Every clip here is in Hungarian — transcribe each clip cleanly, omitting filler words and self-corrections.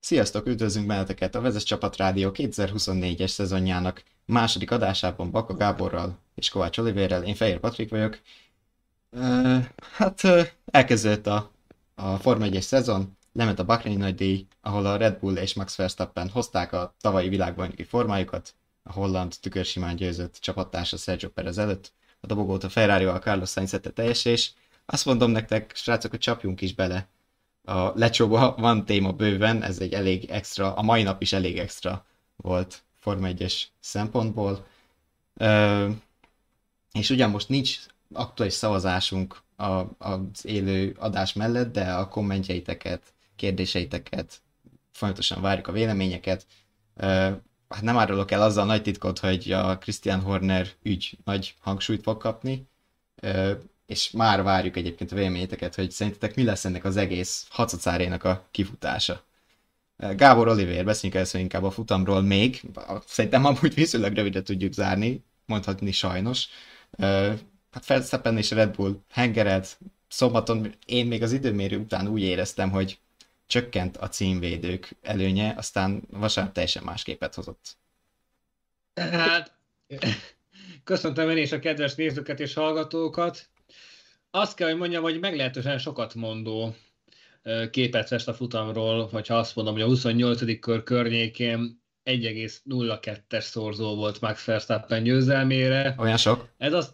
Sziasztok, üdvözlünk benneteket a Vezes Csapat Rádió 2024-es szezonjának második adásában Baka Gáborral és Kovács Olivérrel. Én Fehér Patrik vagyok. Elkezdődött a Forma 1-es szezon, lement a Bahreini nagydíj, ahol a Red Bull és Max Verstappen hozták a tavalyi világbajnoki formájukat, a holland tükörsimán győzött csapattársa Sergio Perez előtt. A dobogót a Ferrari-val Carlos Sainz tette teljesre, és azt mondom nektek, srácok, hogy csapjunk is bele. A lecsóba van téma bőven, ez egy elég extra, a mai nap is elég extra volt Forma 1-es szempontból. És ugyan most nincs aktuális szavazásunk az élő adás mellett, de a kommentjeiteket, kérdéseiteket, folyamatosan várjuk a véleményeket. Hát nem árulok el azzal a nagy titkot, hogy a Christian Horner ügy nagy hangsúlyt fog kapni, és már várjuk egyébként a véleményeteket, hogy szerintetek mi lesz ennek az egész hacacárénak a kifutása. Gábor, Olivér, beszéljünk először inkább a futamról még, szerintem amúgy viszonylag rövidre tudjuk zárni, mondhatni sajnos. Hát Verstappen és Red Bull hengerelt, szombaton én még az időmérő után úgy éreztem, hogy csökkent a címvédők előnye, aztán vasárnap teljesen más képet hozott. Hát, köszöntöm én is a kedves nézőket és hallgatókat. Azt kell, hogy mondjam, hogy meglehetősen sokat mondó képet fest a futamról, hogyha azt mondom, hogy a 28. kör környékén 1,02-es szorzó volt Max Verstappen győzelmére. Olyan sok? Ez azt...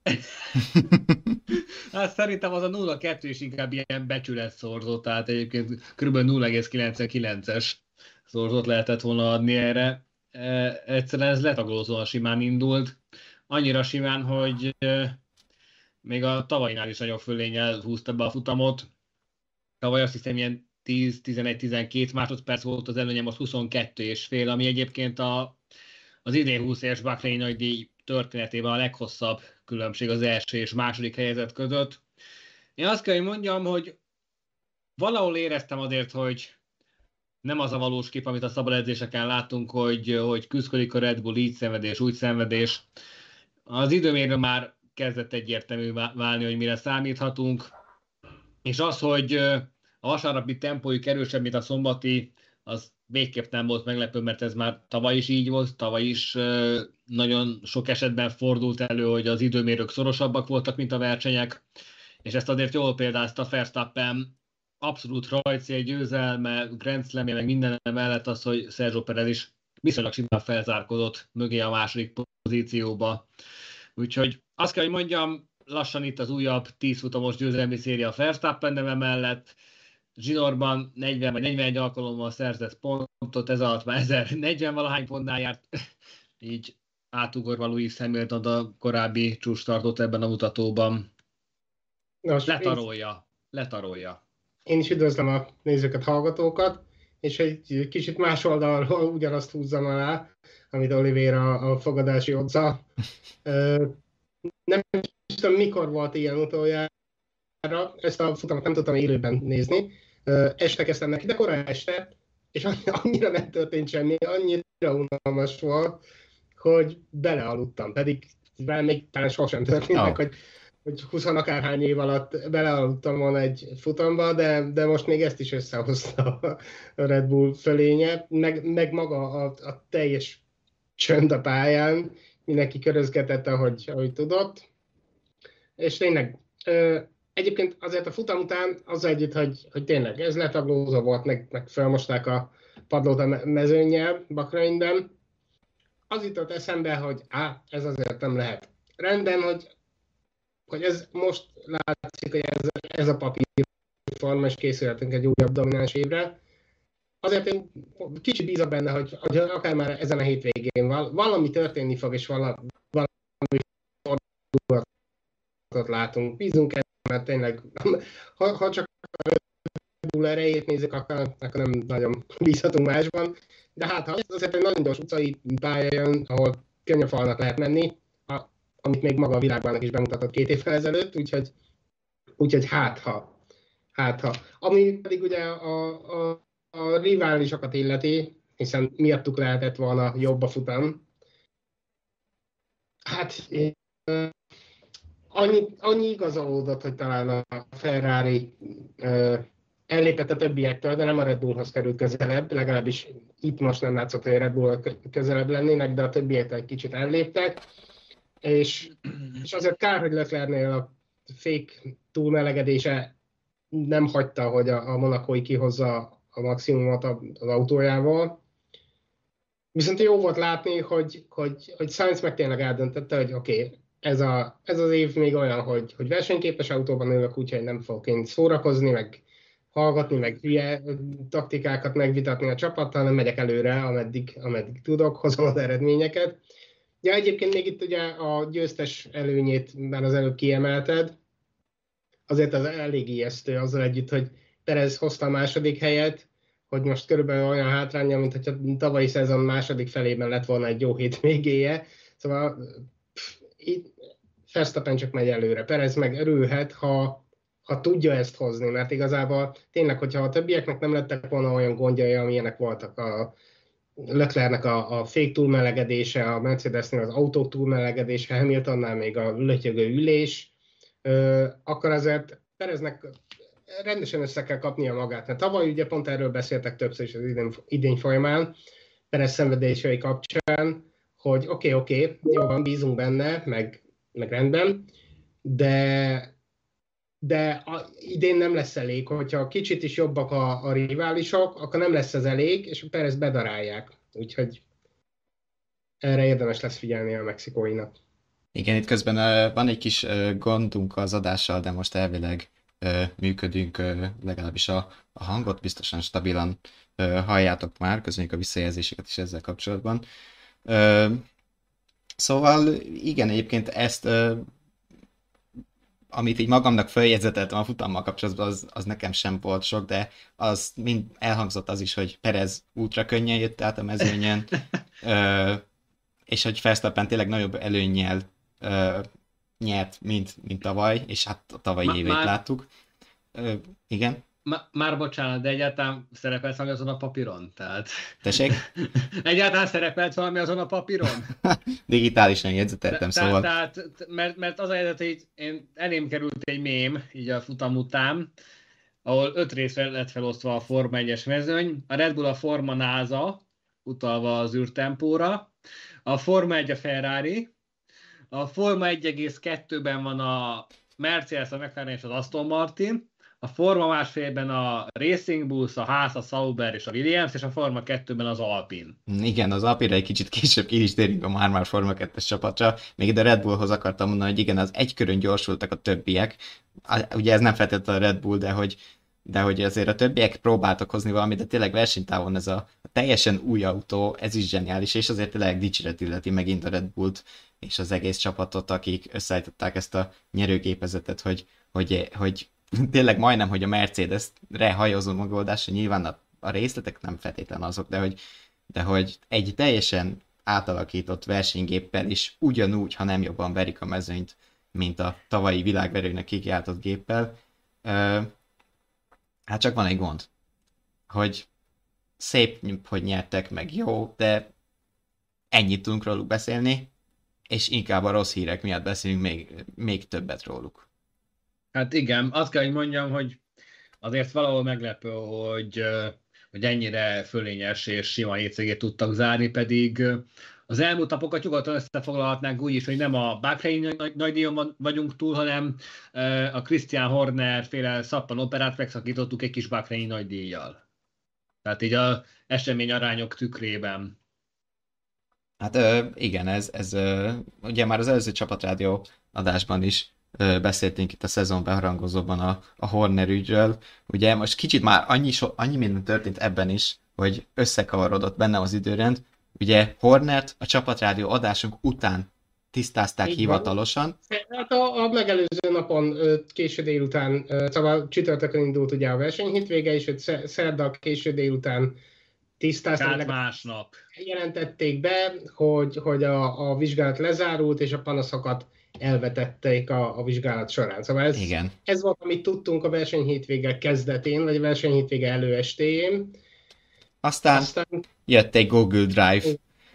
Hát szerintem az a 0,2 is inkább ilyen becsületszorzó, tehát egyébként kb. 0,99-es szorzót lehetett volna adni erre. Egyszerűen ez letagolózóan simán indult. Annyira simán, hogy még a tavalyinál is nagyobb fölénnyel húzta be a futamot. Tavaly azt hiszem ilyen 10-11-12 másodperc volt az előnye, most 22,5, ami egyébként az idén 20 éves Bahreini nagydíj történetében a leghosszabb különbség az első és második helyezett között. Én azt kell, hogy mondjam, hogy valahol éreztem azért, hogy nem az a valós kép, amit a szabad edzéseken látunk, hogy küszködik a Red Bull így szenvedés, úgy szenvedés. Az időmérő már kezdett egyértelmű válni, hogy mire számíthatunk, és az, hogy a vasárnapi tempójuk erősebb, mint a szombati, az végképp nem volt meglepő, mert ez már tavaly is így volt, tavaly is nagyon sok esetben fordult elő, hogy az időmérők szorosabbak voltak, mint a versenyek, és ezt azért jól példázta Verstappen, abszolút rajcél, győzelme, Grand Slam-je, meg minden mellett az, hogy Sergio Perez is viszonylag simán felzárkodott mögé a második pozícióba. Úgyhogy azt kell, hogy mondjam, lassan itt az újabb 10 futamos győzelmi széria Verstappen neve mellett. Zsinórban 40 vagy 41 alkalommal szerzett pontot, ez alatt már 1040-valahány pontnál járt, így átugorva Lewis Hamilton a korábbi csúcstartót ebben a mutatóban. Nos, letarolja. Én is üdvözlöm a nézőket, hallgatókat, és egy kicsit más oldalról ugyanazt húzzam alá, amit Olivéra a fogadási odza. Nem tudom, mikor volt ilyen utoljára, ezt a futamot nem tudtam élőben nézni. Este kezdtem neki, de korán este, és annyira nem történt semmi, annyira unalmas volt, hogy belealudtam, pedig még talán sosem történt meg, hogy 20 akárhány év alatt belealudtam volna egy futamba, de most még ezt is összehozta a Red Bull fölénye, meg maga a teljes csönd a pályán, mindenki körözgetett, ahogy tudott. És tényleg, egyébként azért a futam után az együtt, hogy tényleg ez letaglózó volt, meg felmosták a padlót a mezőnnyel Bahreinben. Az jutott eszembe, hogy ez azért nem lehet. Rendben, hogy ez most látszik, hogy ez a papírforma, és készülhetünk egy újabb domináns évre. Azért én kicsit bízok benne, hogy akár már ezen a hétvégén valami történni fog, és valami fordulatot látunk. Bízunk ebben, mert tényleg, ha csak a Red Bull erejét nézzük, akkor nem nagyon bízhatunk másban. De hát, ha azért egy nagyon gyors utcai pálya jön, ahol könnyűfalnak lehet menni, amit még maga a világbajnok is bemutatott 2 évvel ezelőtt, úgyhogy hát ha. Ami pedig ugye a riválisokat illeti, hiszen miattuk lehetett volna jobb a futam. Hát annyi igazolódott, hogy talán a Ferrari ellépett a többiektől, de nem a Red Bullhoz került közelebb, legalábbis itt most nem látszott, hogy a Red Bull közelebb lennének, de a többiektől egy kicsit elléptek, és azért kár, hogy Leclercnél a fék túlmelegedése nem hagyta, hogy a monakói kihozza a maximumot az autójával. Viszont jó volt látni, hogy Sainz meg tényleg eldöntötte, hogy oké, ez az év még olyan, hogy versenyképes autóban ülök, úgyhogy nem fogok én szórakozni, meg hallgatni, meg hülye taktikákat megvitatni a csapattal, hanem megyek előre, ameddig tudok, hozom az eredményeket. Ja, egyébként még itt ugye a győztes előnyét már az előbb kiemelted, azért az elég ijesztő azzal együtt, hogy Perez hozta a második helyet, hogy most körülbelül olyan hátránya, mint hogyha tavalyi szezon második felében lett volna egy jó hétvégéje. Szóval Verstappen csak megy előre. Perez meg örülhet, ha tudja ezt hozni, mert igazából tényleg, hogyha a többieknek nem lettek volna olyan gondjai, amilyenek voltak a Leclercnek a fék túlmelegedése, a Mercedesnél az autók túlmelegedése, Hamiltonnál még a lötyögő ülés, akkor azért Pereznek rendesen össze kell kapnia magát. Mert tavaly ugye pont erről beszéltek többször is az idény folyamán, Perez szenvedései kapcsán, hogy oké, jó van, bízunk benne, meg rendben, de idén nem lesz elég, hogyha kicsit is jobbak a riválisok, akkor nem lesz ez elég, és a Perez bedarálják. Úgyhogy erre érdemes lesz figyelni a mexikóinak. Igen, itt közben van egy kis gondunk az adással, de most elvileg működünk, legalábbis a hangot biztosan stabilan halljátok már, köszönjük a visszajelzéseket is ezzel kapcsolatban. Szóval igen, egyébként ezt, amit így magamnak feljegyzeteltem a futammal kapcsolatban, az nekem sem volt sok, de az mind elhangzott az is, hogy Perez útra könnyen jött át a mezőnyen, és hogy Verstappen tényleg nagyobb előnnyel nyert, mint tavaly, és hát a tavalyi évét láttuk. Igen? Már bocsánat, de egyáltalán szerepelt valami azon a papíron? Tehát... Tessék? Egyáltalán szerepelt valami azon a papíron? Digitálisan jegyzeteltem, szóval. Mert az a helyzet, hogy elém került egy mém, így a futam után, ahol 5 részre lett felosztva a Forma 1-es mezőny. A Red Bull a Forma NASA, utalva az űrtempóra. A Forma 1 a Ferrari. A Forma 1,2-ben van a Mercedes, a McLaren és az Aston Martin. A Forma 1,5-ben a Racing Bulls, a Haas, a Sauber és a Williams, és a Forma 2-ben az Alpine. Igen, az Alpine egy kicsit később ki is térünk a már Forma 2-es csapatra. Még ide a Red Bullhoz akartam mondani, hogy igen, az egy körön gyorsultak a többiek. Ugye ez nem feltétlenül a Red Bull, de hogy azért a többiek próbáltak hozni valamit, de tényleg versenytávon ez a teljesen új autó, ez is zseniális, és azért tényleg dicséret illeti megint a Red Bullt és az egész csapatot, akik összeállították ezt a nyerőgépezetet, hogy tényleg majdnem, hogy a Mercedes-re hajózó megoldás, nyilván a részletek nem feltétlen azok, de hogy egy teljesen átalakított versenygéppel is ugyanúgy, ha nem jobban verik a mezőnyt, mint a tavalyi világverőnek kikiáltott géppel. Hát csak van egy gond, hogy szép, hogy nyertek, meg jó, de ennyit tudunk róluk beszélni, és inkább a rossz hírek miatt beszélünk még többet róluk. Hát igen, azt kell, hogy mondjam, hogy azért valahol meglepő, hogy ennyire fölényes és sima hétvégét tudtak zárni, pedig az elmúlt napokat nyugodtan összefoglalhatnánk úgy is, hogy nem a Bahreini nagydíjon vagyunk túl, hanem a Christian Horner féle szappanoperát megszakítottuk egy kis Bahreini nagydíjjal. Tehát így az esemény arányok tükrében. Hát igen, ez ugye már az előző csapatrádió adásban is beszéltünk itt a szezon beharangozóban a Horner ügyről. Ugye most kicsit már annyi minden történt ebben is, hogy összekavarodott bennem az időrend. Ugye Hornert a csapatrádió adásunk után tisztázták így hivatalosan. Hát a megelőző napon késő délután, szóval csütörtökön indult ugye a verseny hétvége, és szerda késő délután tisztázták. Tehát másnap. Jelentették be, hogy a vizsgálat lezárult, és a panaszokat elvetették a vizsgálat során. Szóval ez volt, amit tudtunk a versenyhétvége kezdetén, vagy a versenyhétvége előestéjén. Aztán jött egy Google Drive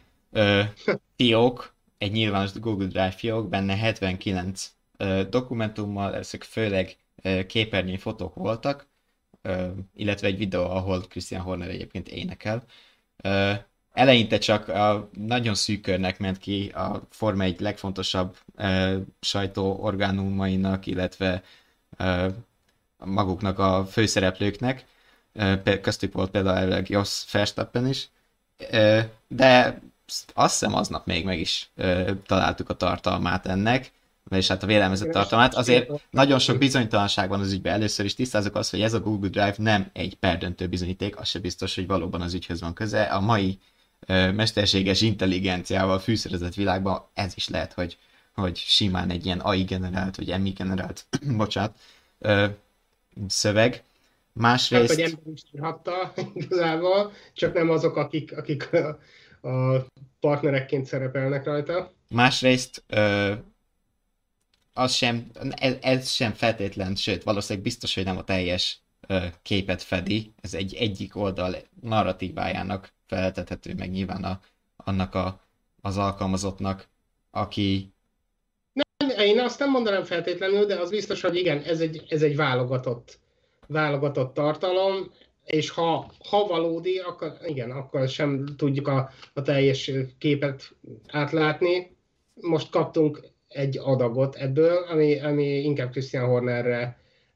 fiók, egy nyilvános Google Drive fiók, benne 79 dokumentummal, ezek főleg képernyői fotók voltak, illetve egy videó, ahol Christian Horner egyébként énekel. Eleinte csak a nagyon szűk körnek ment ki a Forma 1 legfontosabb sajtóorgánumainak, illetve maguknak a főszereplőknek, köztük volt például Jos Verstappen is, de azt hiszem aznap még meg is találtuk a tartalmát ennek, és hát a vélelmezett tartalmát. Azért nagyon sok bizonytalanság van az ügyben. Először is tisztázok azt, hogy ez a Google Drive nem egy perdöntő bizonyíték, az se biztos, hogy valóban az ügyhöz van köze. A mai mesterséges intelligenciával fűszerezett világban ez is lehet, hogy simán egy ilyen AI generált, vagy MI generált, bocsánat, szöveg. Másrészt... Hát, hogy ember is írhatta igazából, csak nem azok, akik a partnerekként szerepelnek rajta. Másrészt ez sem feltétlen, sőt, valószínűleg biztos, hogy nem a teljes képet fedi. Ez egyik oldal narratívájának feltethető meg nyilván annak az alkalmazottnak, aki... Nem, én azt nem mondanám feltétlenül, de az biztos, hogy igen, ez egy válogatott tartalom, és ha valódi, akkor igen, akkor sem tudjuk a teljes képet átlátni. Most kaptunk egy adagot ebből, ami inkább Christian Hornerre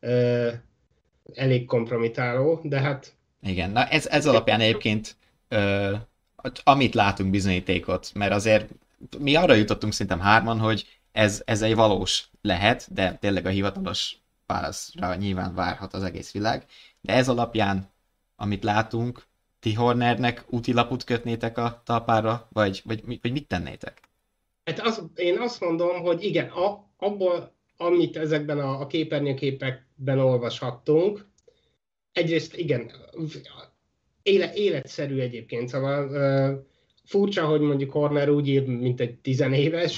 elég kompromitáló, de hát... Igen, na ez alapján egyébként amit látunk bizonyítékot, mert azért mi arra jutottunk szerintem hárman, hogy ez egy valós lehet, de tényleg a hivatalos válaszra nyilván várhat az egész világ, de ez alapján, amit látunk, ti Hornernek útilaput kötnétek a talpára, vagy mit tennétek? Hát én azt mondom, hogy igen, abból, amit ezekben a képernyőképekben olvashattunk, egyrészt igen, életszerű egyébként, szóval furcsa, hogy mondjuk Horner úgy ír, mint egy 10 éves,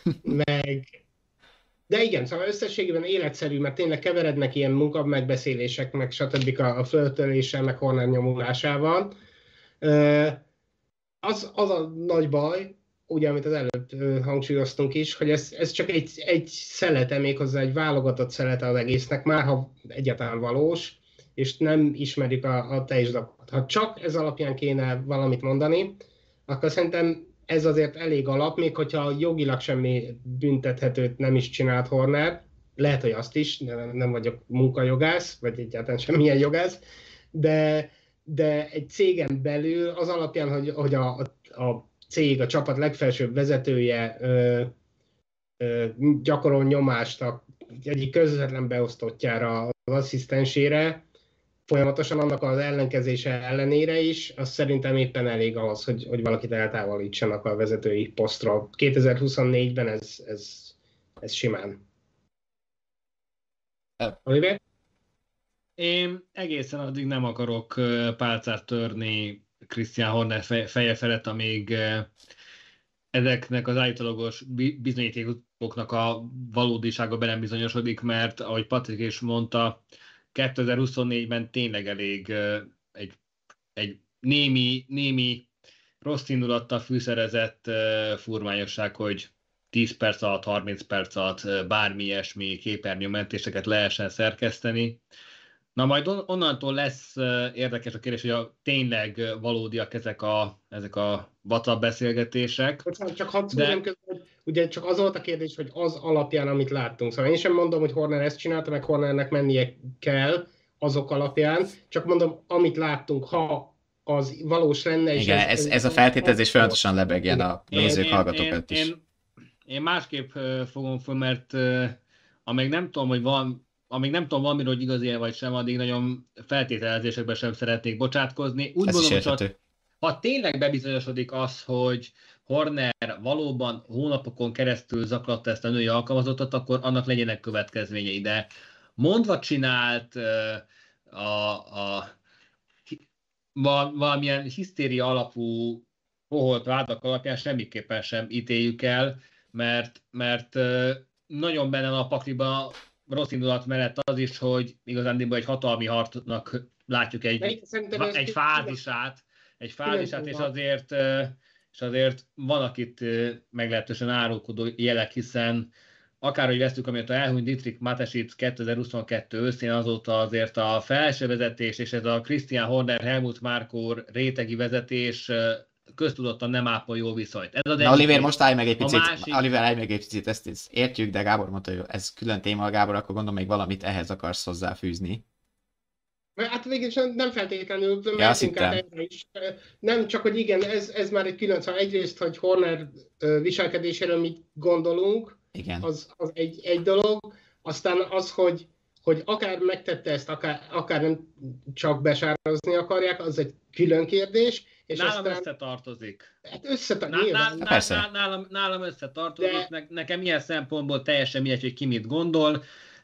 de igen, szóval összességében életszerű, mert tényleg keverednek ilyen munkamegbeszélések, meg stb. A föltöléssel, meg Horner nyomulásával. Az a nagy baj, ugye, amit az előbb hangsúlyoztunk is, hogy ez csak egy szelete, méghozzá egy válogatott szelete az egésznek, már ha egyáltalán valós, és nem ismerjük a teljes dolgot. Ha csak ez alapján kéne valamit mondani, akkor szerintem ez azért elég alap, még hogyha jogilag semmi büntethetőt nem is csinált Horner, lehet, hogy azt is, nem vagyok munkajogász, vagy egyáltalán semmilyen jogász, de egy cégen belül az alapján, hogy a cég, a csapat legfelsőbb vezetője gyakorol nyomást egyik közvetlen beosztottjára, az asszisztensére, folyamatosan annak az ellenkezése ellenére is, az szerintem éppen elég ahhoz, hogy valakit eltávolítsanak a vezetői posztról. 2024-ben ez simán. Oliver? Én egészen addig nem akarok pálcát törni Christian Horner feje felett, amíg ezeknek az állítólagos bizonyítékoknak a valódisága be nem bizonyosodik, mert ahogy Patrik is mondta, 2024-ben tényleg elég egy némi rossz indulattal fűszerezett furmányosság, hogy 10 perc alatt, 30 perc alatt bármi ilyesmi képernyőmentéseket lehessen szerkeszteni. Na majd onnantól lesz érdekes a kérdés, hogy tényleg valódiak ezek a WhatsApp beszélgetések. Csak hadd szúrjam közben, hogy ugye csak az volt a kérdés, hogy az alapján, amit láttunk. Szóval én sem mondom, hogy Horner ezt csinálta, meg Hornernek mennie kell azok alapján, csak mondom, amit láttunk, ha az valós lenne. És igen, ez a feltételezés folyamatosan lebegjen a nézők, hallgatókat is. Én másképp fogom fel, mert amíg nem tudom valamiről, hogy igazi vagy sem, addig nagyon feltételezésekben sem szeretnék bocsátkozni. Úgy gondolom, hogy ha tényleg bebizonyosodik az, hogy Horner valóban hónapokon keresztül zaklatta ezt a női alkalmazottat, akkor annak legyenek következményei. De mondva csinált valamilyen hisztéria alapú poholt vádak alapján semmiképpen sem ítéljük el, mert nagyon benne van a pakliban rossz indulat mellett az is, hogy igazándiból egy hatalmi harcnak látjuk egy fázisát, és azért van akit meglehetősen árulkodó jelek, hiszen akárhogy vesztük, amit elhunyt Dietrich Mateschitz 2022 őszén, azóta azért a felső vezetés és ez a Christian Horner, Helmut Marko rétegi vezetés köztudottan nem ápol jó viszonyt. Ez Na, Oliver, most állj meg egy picit. másik... Oliver, állj meg egy picit, ezt értjük, de Gábor mondta, hogy ez külön téma, Gábor, akkor gondolom még valamit ehhez akarsz hozzáfűzni. Hát végig nem feltétlenül mehetünk át erre is. Nem csak, hogy igen, ez már egy külön, szóval egyrészt, hogy Horner viselkedéséről mit gondolunk, igen. Az egy dolog, aztán az, hogy akár megtette ezt, akár nem csak besározni akarják, az egy külön kérdés. És nálam aztán... összetartozik. Hát nálam összetartozik. De... Nekem ilyen szempontból teljesen mindegy, hogy ki mit gondol.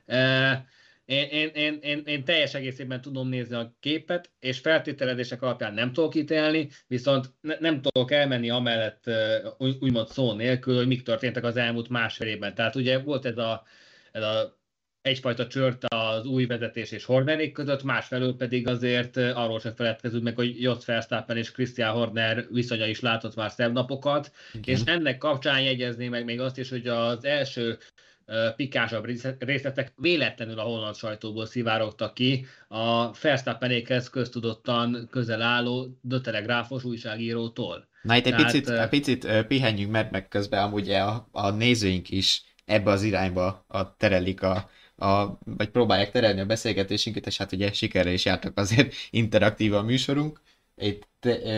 Én teljes egészében tudom nézni a képet, és feltételezések alapján nem tudok ítélni, viszont nem tudok elmenni amellett úgymond szó nélkül, hogy mik történtek az elmúlt másfél évben. Tehát ugye volt ez a egyfajta csört az új vezetés és Hornerék között, másfelől pedig azért arról sem feledkezünk meg, hogy Jos Verstappen és Christian Horner viszonya is látott már szebb napokat, és ennek kapcsán jegyezném meg még azt is, hogy az első pikásabb részletek véletlenül a holland sajtóból szivárogtak ki a Verstappenékhez köztudottan közel álló The Telegraphos újságírótól. Na itt egy picit pihenjünk, mert meg közben amúgy a nézőink is ebbe az irányba terelik vagy próbálják terelni a beszélgetésünket, és hát ugye sikerre is jártak azért interaktív a műsorunk. Itt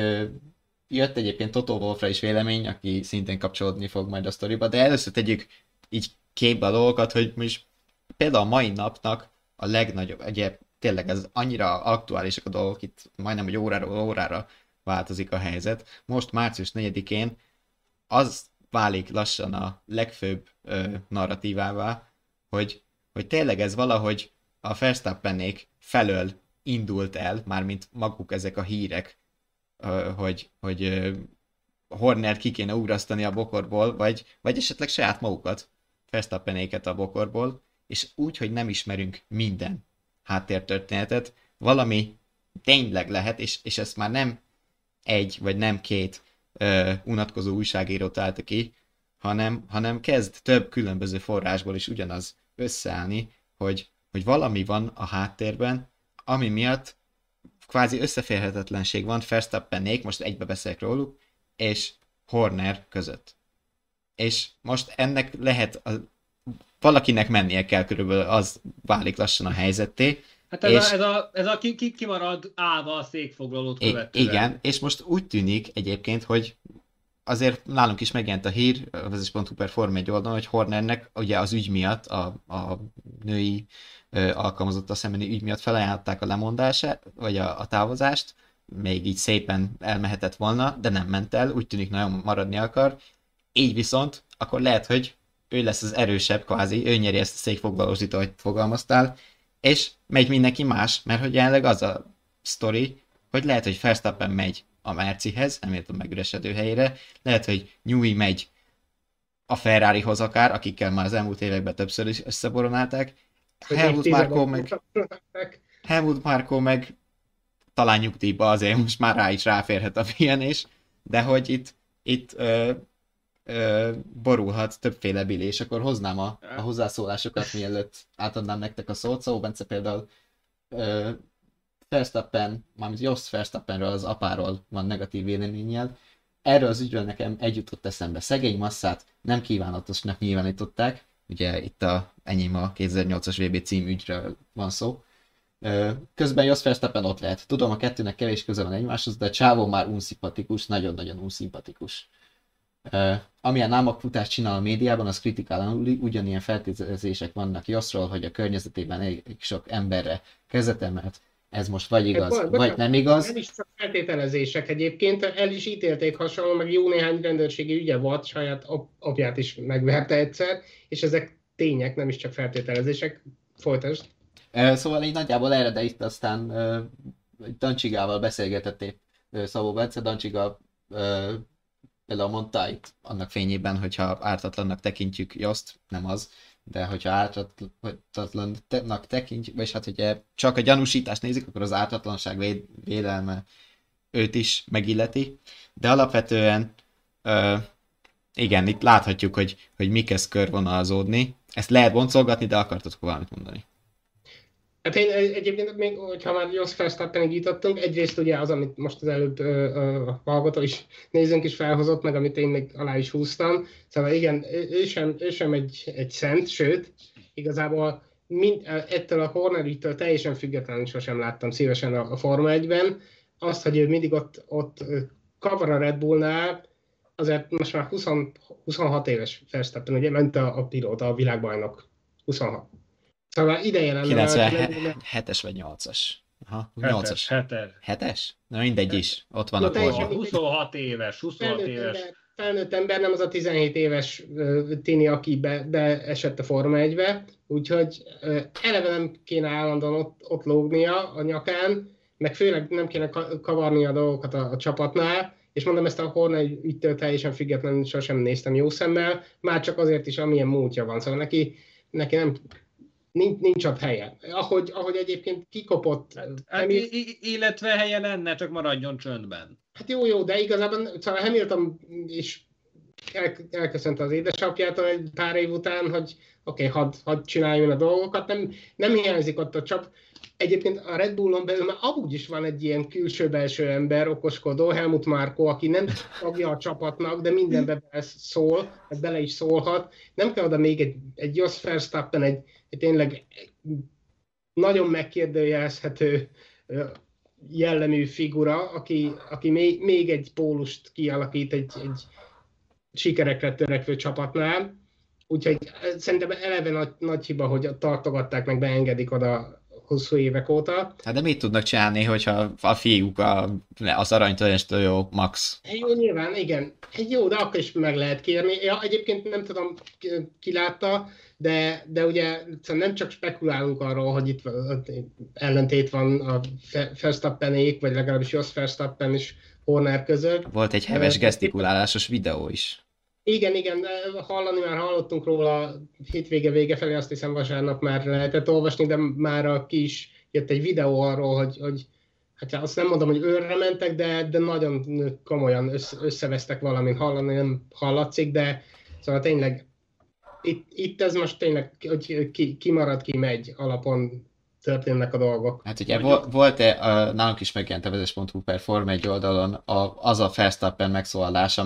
jött egyébként Toto Wolffra is vélemény, aki szintén kapcsolódni fog majd a sztoriba, de először tegyük így képbe a dolgokat, hogy most például a mai napnak a legnagyobb, ugye tényleg ez annyira aktuálisak a dolgok, itt majdnem, hogy óráról órára változik a helyzet. Most március 4-én az válik lassan a legfőbb narratívává, hogy tényleg ez valahogy a Verstappenék felől indult el, mármint maguk ezek a hírek, hogy Horner ki kéne ugrasztani a bokorból, vagy esetleg saját magukat, Verstappenéket a bokorból, és úgy, hogy nem ismerünk minden háttértörténetet, valami tényleg lehet, és ezt már nem egy vagy nem két unatkozó újságíró találta ki, hanem kezd több különböző forrásból is ugyanaz összeállni, hogy valami van a háttérben, ami miatt kvázi összeférhetetlenség van Verstappenék, most egybe beszélek róluk, és Horner között. És most ennek lehet, valakinek mennie kell körülbelül, az válik lassan a helyzetté. Hát ez a kimarad állva a székfoglalót követően. Igen, és most úgy tűnik egyébként, hogy azért nálunk is megjelent a hír, a vezes.hu per Form 1 oldalon, hogy Hornernek ugye az ügy miatt, a női alkalmazottal szembeni ügy miatt felajánlották a lemondását, vagy a távozást, még így szépen elmehetett volna, de nem ment el, úgy tűnik nagyon maradni akar. Így viszont, akkor lehet, hogy ő lesz az erősebb kvázi, ő nyeri ezt a székfoglalózit, ahogy fogalmaztál, és megy mindenki más, mert hogy jelenleg az a sztori, hogy lehet, hogy Verstappen megy a Mercihez, remélem megüresedő helyére, lehet, hogy Newey megy a Ferrarihoz akár, akikkel már az elmúlt években többször is összeboronálták, Helmut Marko meg talán nyugdíjba, azért most már rá is ráférhet a pihenés, de hogy itt borulhat többféle bili, és akkor hoznám a hozzászólásokat, mielőtt átadnám nektek a szót. Szabó Bence például Verstappen, mármint Jos Verstappenről, az apáról van negatív véleménnyel. Erről az ügyről nekem egy jutott eszembe. Szegény Massát nem kívánatosnak nyilvánították, ugye itt enyém a 2008-as VB címügyről van szó. Közben Jos Verstappen ott lehet. Tudom, a kettőnek kevés köze van egymáshoz, de a csávó már unszimpatikus, nagyon-nagyon unszimpatikus. Amilyen námakfutást csinál a médiában, az kritikálni, ugyanilyen feltételezések vannak Josról, hogy a környezetében elég sok emberre kezet emelt. Ez most vagy igaz, vagy nem igaz. Ez is csak feltételezések egyébként, el is ítélték hasonló, meg jó néhány rendőrségi ügye volt, saját apját is megverte egyszer, és ezek tények, nem is csak feltételezések. Folytasd. Szóval így nagyjából erre, de itt aztán Dancsigával beszélgetették Szabó Bence, Dancsiga például mondta itt annak fényében, hogyha ártatlannak tekintjük Jost, nem az, de hogyha ártatlannak tekintjük, vagy hát hogyha csak a gyanúsítást nézik, akkor az ártatlanság védelme őt is megilleti, de alapvetően igen, itt láthatjuk, hogy mi kezd körvonalazódni. Ezt lehet boncolgatni, de akartatok valamit mondani. Hát én egyébként még, hogyha már Jos Verstappenig jutottunk, egyrészt ugye az, amit most az előbb a hallgató is, nézőnk is felhozott, meg amit én még alá is húztam. Szóval igen, ő sem egy szent, sőt, igazából ettől a Horner ügytől teljesen függetlenül sosem láttam szívesen a Forma 1-ben. Azt, hogy ő mindig ott kavar a Red Bullnál, azért most már 26 éves Verstappen, ugye ment a pilóta, a világbajnok. 26. Szóval ideje lenne. 97-es vagy 8-as? Aha, 8-as. 7-es? Na mindegy is, ott van a korban. 26 éves. Felnőtt ember, nem az a 17 éves tini, aki beesett a Forma 1-be, úgyhogy eleve nem kéne állandóan ott lógnia a nyakán, meg főleg nem kéne kavarni a dolgokat a csapatnál, és mondom, ezt a Horner ügytől teljesen függetlenül sosem néztem jó szemmel, már csak azért is, amilyen múltja van, szóval neki nem... Nincs ott helye. Ahogy egyébként kikopott... Hát illetve helye lenne, csak maradjon csöndben. Hát jó, de igazából szóval Hamilton is elköszönt az édesapjától egy pár év után, hogy oké, hadd csináljon a dolgokat. Nem hiányzik ott a csap. Egyébként a Red Bullon belül már amúgy is van egy ilyen külső-belső ember, okoskodó, Helmut Marko, aki nem tagja a csapatnak, de mindenbe szól, bele is szólhat. Nem kell oda még egy Jos Verstappen, egy tényleg nagyon megkérdőjelezhető jellemű figura, aki még egy pólust kialakít egy sikerekre törekvő csapatnál. Úgyhogy szerintem eleve nagy hiba, hogy tartogatták, meg beengedik oda hosszú évek óta. Hát de mit tudnak csinálni, hogyha a fiúk az aranytörést jó max? Jó, nyilván, igen. Jó, de akkor is meg lehet kérni. Ja, egyébként nem tudom, ki látta, de ugye nem csak spekulálunk arról, hogy itt ellentét van a Verstappenék, vagy legalábbis Jos Verstappen és Horner között. Volt egy heves gesztikulálásos videó is. Igen, hallottunk róla hétvége vége felé, azt hiszem vasárnap már lehetett olvasni, de már ki is jött egy videó arról, hogy hát azt nem mondom, hogy őrre mentek, de nagyon komolyan összevesztek valamin, hallani nem hallatszik, de szóval tényleg itt ez most tényleg, hogy ki marad, ki megy alapon történnek a dolgok. Hát ugye volt nálunk is megjelent a vezes.hu per Forma 1 oldalon az a Verstappen megszólalás,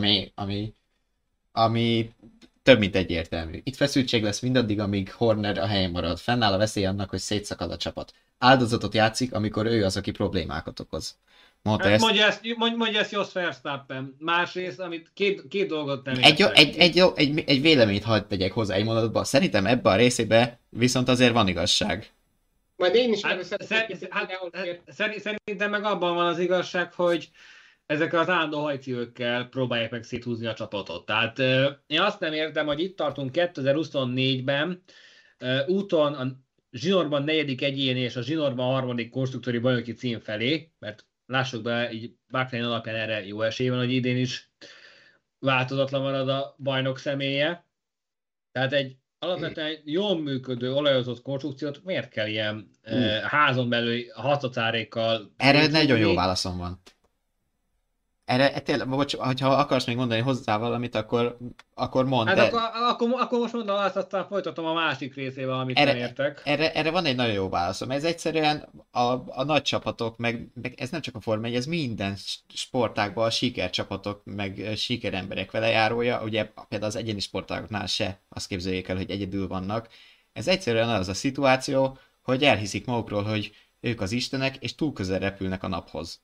ami több mint egyértelmű. Itt feszültség lesz mindaddig, amíg Horner a helyén marad. Fennáll a veszély annak, hogy szétszakad a csapat. Áldozatot játszik, amikor ő az, aki problémákat okoz. Mondja ezt Jos Verstappen. Másrészt, amit két dolgot nem egy véleményt hadd tegyek hozzá egy mondatba. Szerintem ebbe a részébe viszont azért van igazság. Majd én is szerintem meg abban van az igazság, hogy ezekkel az állandó hajcívőkkel próbálják meg széthúzni a csapatot. Tehát én azt nem értem, hogy itt tartunk 2024-ben, úton a zsinórban 4. egyéni és a zsinórban 3. konstruktőri bajnoki cím felé, mert lássuk be, így Bahrein alapján erre jó esély van, hogy idén is változatlan marad a bajnok személye. Tehát egy alapvetően jól működő, olajozott konstrukciót miért kell ilyen házon belül hatacárékkal... Erre nagyon jó válaszom van. Erre tényleg, hogyha akarsz még mondani hozzá valamit, akkor mondd. Hát akkor most mondom azt, aztán folytatom a másik részével, amit nem értek. Erre van egy nagyon jó válaszom. Ez egyszerűen a nagy csapatok, meg ez nem csak a Forma 1, ez minden sportágban a sikercsapatok, meg sikeremberek vele járója. Ugye például az egyéni sportágoknál se azt képzeljék el, hogy egyedül vannak. Ez egyszerűen az a szituáció, hogy elhiszik magukról, hogy ők az istenek, és túl közel repülnek a naphoz.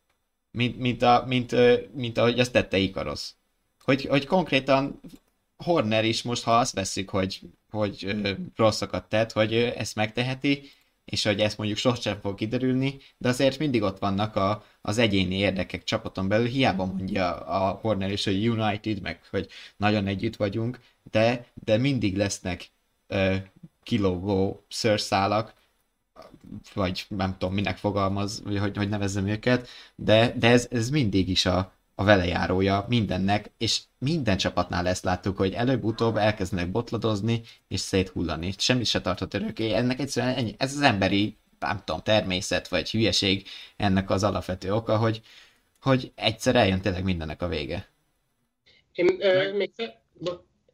Mint ahogy azt tette Ikarosz. Hogy konkrétan Horner is most, ha azt vesszük, hogy rosszakat tett, hogy ezt megteheti, és hogy ezt mondjuk sosem fog kiderülni, de azért mindig ott vannak az egyéni érdekek csapaton belül, hiába mondja a Horner is, hogy United, meg hogy nagyon együtt vagyunk, de mindig lesznek kilógó szőrszálak, vagy nem tudom, minek fogalmaz, hogy nevezzem őket, de ez mindig is a velejárója mindennek, és minden csapatnál ezt láttuk, hogy előbb-utóbb elkezdenek botladozni, és széthullani. Semmi se tarthat örökké. Ennek egyszerűen ennyi. Ez az emberi, nem tudom, természet, vagy hülyeség ennek az alapvető oka, hogy egyszer eljön tényleg mindennek a vége. Én még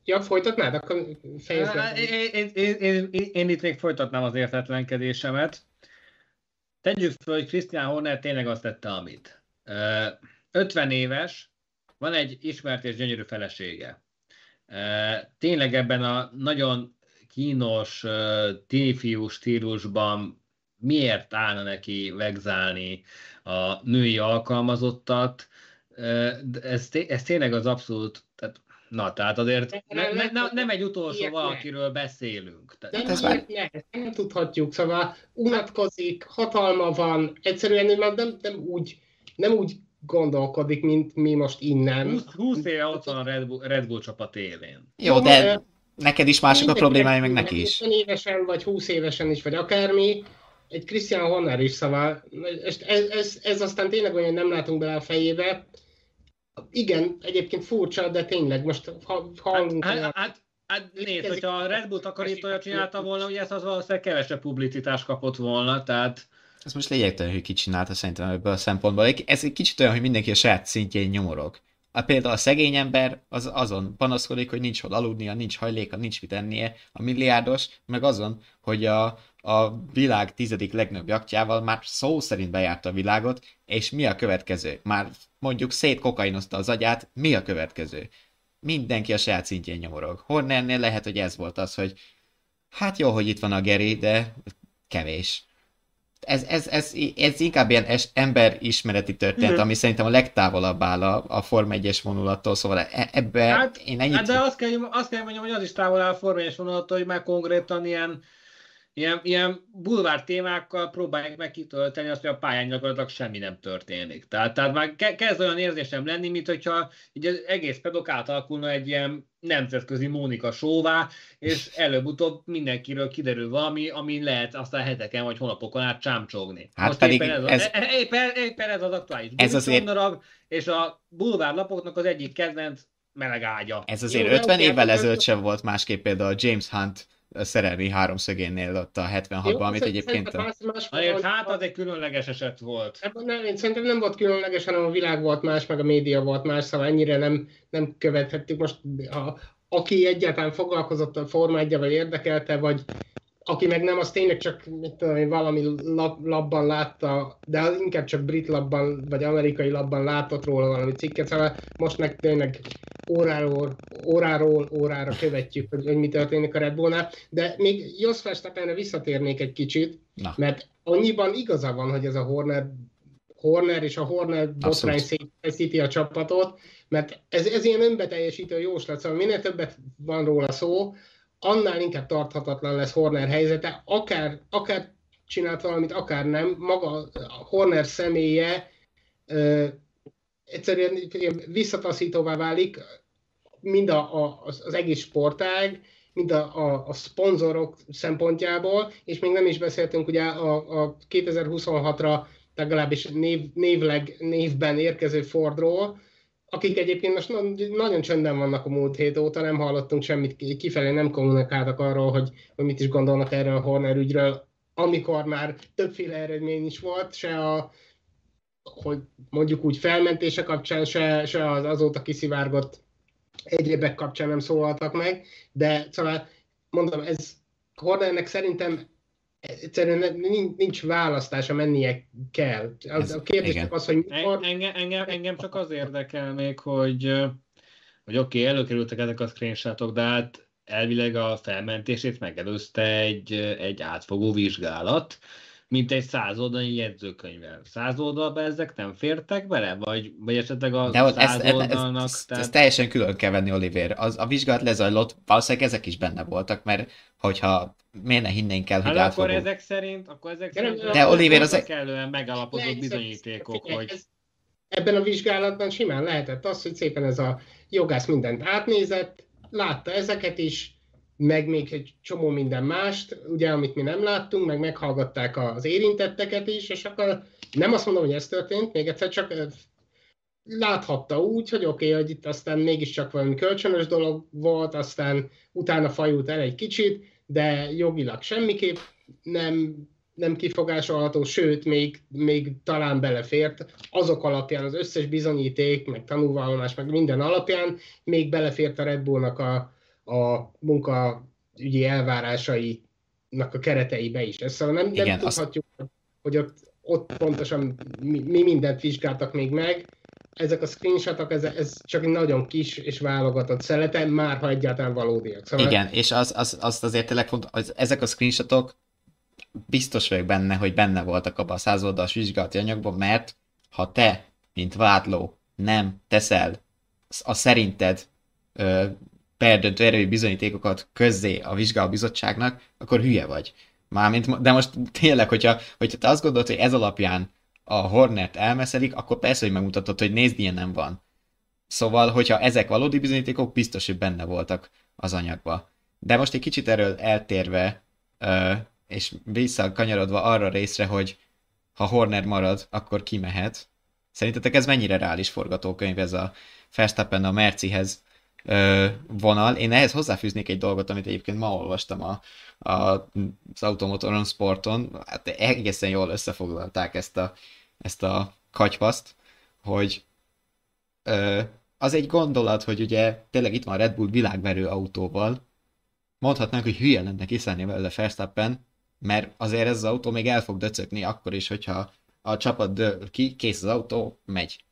Ja, folytatnád? Akkor fejezd be. Én itt még folytatnám az értetlenkedésemet. Tegyük fel, hogy Christian Horner tényleg azt tette, amit. 50 éves, van egy ismert és gyönyörű felesége. Tényleg ebben a nagyon kínos, tinifiú stílusban miért állna neki vegzálni a női alkalmazottat? Ez tényleg az abszolút... Tehát azért nem egy utolsó valakiről beszélünk. Nem tudhatjuk, szóval unatkozik, hatalma van, egyszerűen nem úgy gondolkodik, mint mi most innen. 20 éve ott van a Red Bull csapat élén. Jó, de neked is mások a problémái, meg neki is. 50 évesen, vagy 20 évesen is, vagy akármi, egy Christian Horner is, szóval ez aztán tényleg olyan, nem látunk bele a fejébe. Igen, egyébként furcsa, de tényleg most hallunk... Nézd, hogyha a Red Bull takarítója csinálta volna, ugye ez az valószínűleg kevesebb publicitást kapott volna, tehát... Ez most lényegtelen, hogy ki csinálta szerintem ebből a szempontból. Ez egy kicsit olyan, hogy mindenki a saját szintjén nyomorog. Például a szegény ember azon panaszkodik, hogy nincs hol aludnia, nincs hajléka, nincs mit ennie, a milliárdos, meg azon, hogy a világ 10. legnagyobb jachtjával már szó szerint bejárta a világot, és mi a következő? Már mondjuk szétkokainozta az agyát, mi a következő? Mindenki a saját szintjén nyomorog. Hornernél lehet, hogy ez volt az, hogy hát jó, hogy itt van a Geri, de kevés. Ez inkább ilyen emberismereti történet, ami szerintem a legtávolabb áll a Forma 1-es vonulattól, szóval ebbe én ennyit... De azt kell mondjam, hogy az is távol áll a Forma 1-es vonulattól, hogy már konkrétan ilyen bulvár témákkal próbálják meg kitölteni azt, hogy a pályán gyakorlatilag semmi nem történik. Tehát már kezd olyan érzésem lenni, mint hogyha így az egész pedok átalakulna egy ilyen nemzetközi Mónika show-vá, és előbb-utóbb mindenkiről kiderül valami, ami lehet aztán heteken vagy hónapokon át csámcsogni. Hát most pedig éppen ez az aktuális. Ez azért... darab, és a bulvárlapoknak az egyik kedvenc meleg ágya. Ez azért 50 évvel ezelőtt sem volt másképp, például a James Hunt szerelmi háromszögénél ott a 76-ban, amit egyébként... Hát az egy különleges eset volt. Én szerintem nem volt különleges, hanem a világ volt más, meg a média volt más, szóval ennyire nem követhettük. Most aki egyáltalán foglalkozott a Forma 1-vel érdekelte, vagy aki meg nem, az tényleg csak valami labban látta, de inkább csak brit labban, vagy amerikai labban látott róla valami cikket, szóval most meg tényleg óráról órára követjük, hogy mi történik a Red Bullnál. De még Jos Verstappenre visszatérnék egy kicsit, mert annyiban igaza van, hogy ez a Horner és a Horner botrány szétfeszíti a csapatot, mert ez ilyen önbeteljesítő jóslat, szóval minél többet van róla szó, annál inkább tarthatatlan lesz Horner helyzete, akár csinált valamit, akár nem. Maga a Horner személye egyszerűen visszataszítóvá válik mind az egész sportág, mind a szponzorok szempontjából, és még nem is beszéltünk ugye a 2026-ra legalábbis névben érkező Fordról, akik egyébként most nagyon csöndben vannak a múlt hét óta, nem hallottunk semmit kifelé, nem kommunikáltak arról, hogy mit is gondolnak erről a Horner ügyről, amikor már többféle eredmény is volt, se hogy mondjuk úgy felmentése kapcsán, se az azóta kiszivárgott egyébek kapcsán nem szólaltak meg, de szóval mondom, ez Hornernek szerintem egyszerűen nincs választása, mennie kell. A kérdés az, hogy mikor... Engem csak az érdekel még, hogy oké, előkerültek ezek a screenshotok, de hát elvileg a felmentését megelőzte egy átfogó vizsgálat, mint egy 100 oldalnyi jegyzőkönyvvel. 100 oldalba ezek nem fértek bele? Vagy esetleg a 100 oldalnak... Ezt teljesen külön kell venni, Oliver. A vizsgálat lezajlott, valószínűleg ezek is benne voltak, mert hogyha miért ne hinnénk el, hogy átfogó... Akkor ezek szerint de Oliver, az kellően megalapozott bizonyítékok, hogy... Ebben a vizsgálatban simán lehetett az, hogy szépen ez a jogász mindent átnézett, látta ezeket is, meg még egy csomó minden mást, ugye, amit mi nem láttunk, meg meghallgatták az érintetteket is, és akkor nem azt mondom, hogy ez történt, még egyszer csak láthatta úgy, hogy oké, hogy itt aztán mégiscsak valami kölcsönös dolog volt, aztán utána fajult el egy kicsit, de jogilag semmiképp nem kifogásolható, sőt, még talán belefért, azok alapján, az összes bizonyíték, meg tanúvallomás, meg minden alapján még belefért a Red Bullnak a munkaügyi elvárásainak a kereteibe is. Ezt szóval nem Igen, tudhatjuk, hogy ott pontosan mi mindent vizsgáltak még meg. Ezek a screenshotok, ez csak egy nagyon kis és válogatott szelete, már ha egyáltalán valódiak. Szóval... Igen, és azt azért tényleg fontos, ezek a screenshotok biztos vagyok benne, hogy benne voltak abban a 100 oldalas vizsgálati anyagban, mert ha te, mint vádló, nem teszel a szerinted perdöntő erői bizonyítékokat közzé a vizsgálóbizottságnak, akkor hülye vagy. De most tényleg, hogyha te azt gondolod, hogy ez alapján a Hornert elmeszelik, akkor persze, hogy megmutatod, hogy nézd, ilyen nem van. Szóval, hogyha ezek valódi bizonyítékok, biztos, hogy benne voltak az anyagba. De most egy kicsit erről eltérve, és visszakanyarodva arra részre, hogy ha Horner marad, akkor ki mehet. Szerintetek ez mennyire reális forgatókönyv, ez a Verstappen a Mercihez vonal? Én ehhez hozzáfűznék egy dolgot, amit egyébként ma olvastam az Automotoron Sporton. Hát egészen jól összefoglalták ezt a katyvaszt, hogy az egy gondolat, hogy ugye tényleg itt van a Red Bull világverő autóval, mondhatnánk, hogy hülye lenne kiszállni vele Verstappen, mert azért ez az autó még el fog döcögni akkor is, hogyha a csapat dől ki, kész az autó, megy.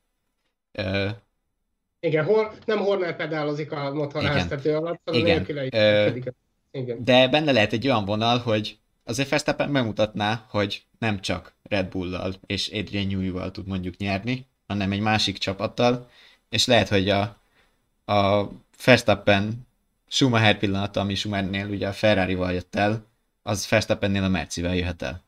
Igen, nem Horner pedálozik a motorháztető alatt, hanem nélküle igen. De benne lehet egy olyan vonal, hogy azért Verstappen bemutatná, hogy nem csak Red Bull-lal és Adrian Newey-val tud mondjuk nyerni, hanem egy másik csapattal, és lehet, hogy a Verstappen Schumacher pillanata, ami Schumachernél ugye a Ferrari-val jött el, az Verstappennél a Mercivel jöhet el.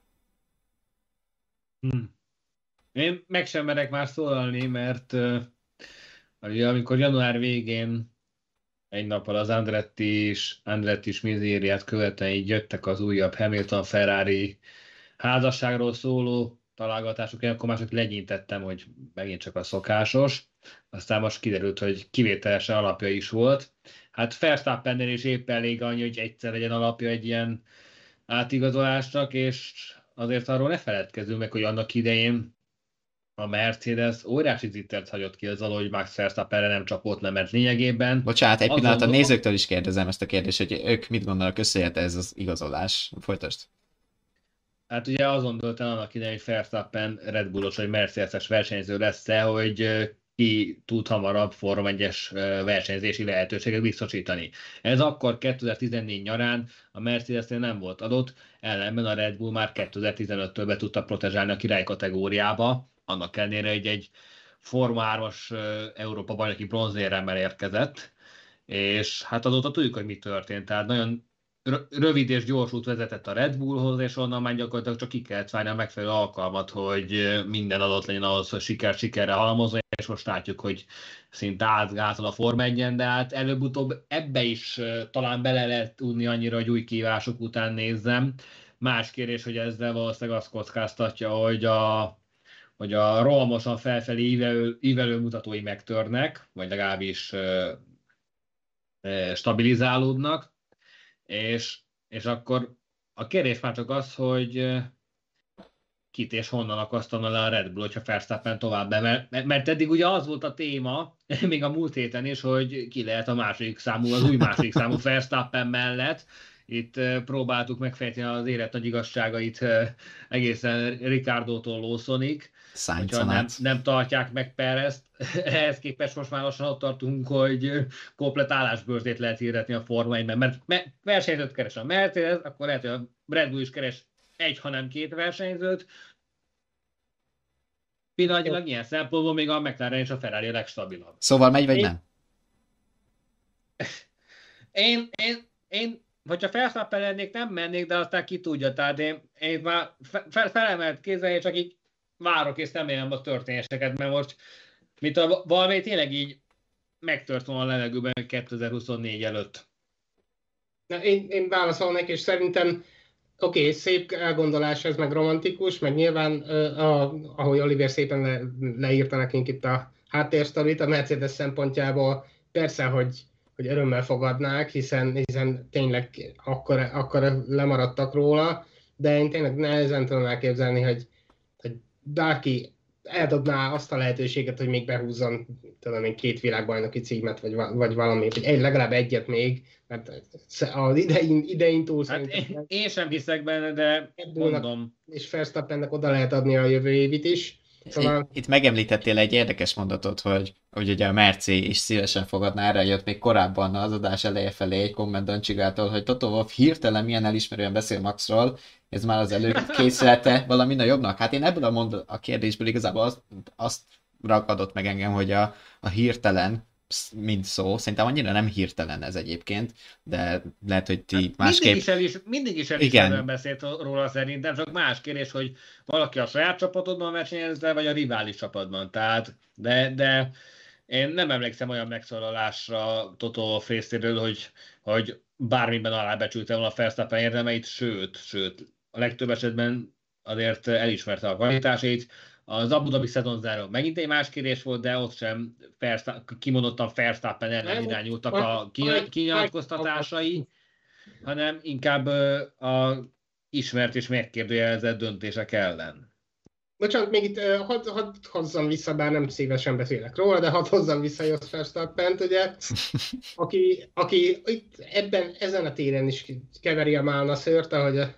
Én meg sem merek már szólalni, mert ugye, amikor január végén egy nappal az Andretti mizériát követően így jöttek az újabb Hamilton-Ferrari házasságról szóló találgatások, akkor mások legyintettem, hogy megint csak a szokásos. Aztán most kiderült, hogy kivételesen alapja is volt. Hát Verstappennél is épp elég annyi, hogy egyszer legyen alapja egy ilyen átigazolásnak, és azért arról ne feledkezzünk meg, hogy annak idején a Mercedes óriási zittert hagyott ki azzal, hogy Max Verstappenre nem csapott le, mert lényegében... Bocsánat, egy pillanat, a nézőktől is kérdezem ezt a kérdést, hogy ők mit gondolnak, összejöhet ez az igazolás? Folytasd. Hát ugye azon dölt el annak idején, hogy Verstappen Red Bullos vagy Mercedes-es versenyző lesz-e, hogy ki tud hamarabb Forma 1-es versenyzési lehetőséget biztosítani. Ez akkor 2014 nyarán a Mercedesnél nem volt adott, ellenben a Red Bull már 2015-től be tudta protezsálni a király kategóriába, annak ellenére, hogy egy Forma 3-as Európa bajnoki bronzéremmel érkezett, és hát azóta tudjuk, hogy mi történt. Tehát nagyon rövid és gyors út vezetett a Red Bullhoz, és onnan már gyakorlatilag csak ki kellett várni a megfelelő alkalmat, hogy minden adott legyen ahhoz, hogy sikerre halmozni, és most látjuk, hogy szinte átgázol a Forma 1-en, de hát előbb-utóbb ebbe is talán bele lehet tudni annyira, hogy új kívások után nézzem. Más kérdés, hogy ezzel valószínűleg azt kockáztatja, hogy a rohamosan felfelé ívelő mutatói megtörnek, vagy legalábbis stabilizálódnak, és akkor a kérdés már csak az, hogy kit és honnan akasztana le a Red Bull, hogyha Verstappen tovább mert eddig ugye az volt a téma, még a múlt héten is, hogy ki lehet az új második számú Verstappen mellett. Itt próbáltuk megfejteni az élet nagy igazságait egészen Ricardótól Lawsonig, hogyha nem tartják meg Perezt. Ehhez képest most már lassan ott tartunk, hogy komplet állásbörzét lehet hirdetni a Forma 1-ben, mert versenyzőt keres a Mercedes, akkor lehet, hogy a Red Bull is keres egy, hanem két versenyzőt. Pillanatnyilag ilyen szempontból még a McLaren és a Ferrari a legstabilabb. Szóval megy, vagy nem? Én hogyha Verstappen lennék, nem mennék, de aztán ki tudja, tehát én már felemelt kézzel, csak így várok és remélem a történéseket, mert most mint valami tényleg így megtört volna a levegőben 2024 előtt. Na, én válaszolnék, és szerintem oké, szép elgondolás ez, meg romantikus, meg nyilván, ahogy Oliver szépen leírta nekünk itt a háttérsztorit, a Mercedes szempontjából persze, hogy örömmel fogadnák, hiszen tényleg akkor lemaradtak róla, de én tényleg nehezen tudom elképzelni, hogy bárki eldobná azt a lehetőséget, hogy még behúzzon, tudom én, 2 világbajnoki címet, vagy valami, vagy legalább egyet még, mert az idején túl Hát szerintem én sem hiszek benne, de mondom. és Verstappennek oda lehet adni a jövő évit is. Szóval... Itt megemlítettél egy érdekes mondatot, hogy ugye a Merci is szívesen fogadná, erre jött még korábban az adás eleje felé egy komment Dancsigától, hogy Toto Wolff hirtelen milyen elismerően beszél Maxról, ez már az előkészülete valami nagyobbnak. Hát én ebből a kérdésből igazából azt ragadott meg engem, hogy a hirtelen, mint szó, szerintem annyira nem hirtelen ez egyébként, de lehet, hogy ti hát másképp... Mindig is elismerően beszélt róla szerintem, csak más kérdés, hogy valaki a saját csapatodban versenyezze, vagy a rivális csapatban. Tehát, de én nem emlékszem olyan megszólalásra Toto Wolff részéről, hogy bármiben alábecsülte volna a Verstappen érdemeit, sőt, a legtöbb esetben azért elismerte a kvalitásait. Az Abu Dhabi szezonzáró megint egy más kérdés volt, de ott sem kimondottan Verstappen ellen irányultak a kinyilatkoztatásai, hanem inkább a ismert és megkérdőjelezett döntések ellen. Bocsánat, még itt hadd hozzam vissza, bár nem szívesen beszélek róla, de hadd hozzam vissza Jos Verstappent, ugye, aki itt ezen a téren is keveri a málna szőrt, ahogy a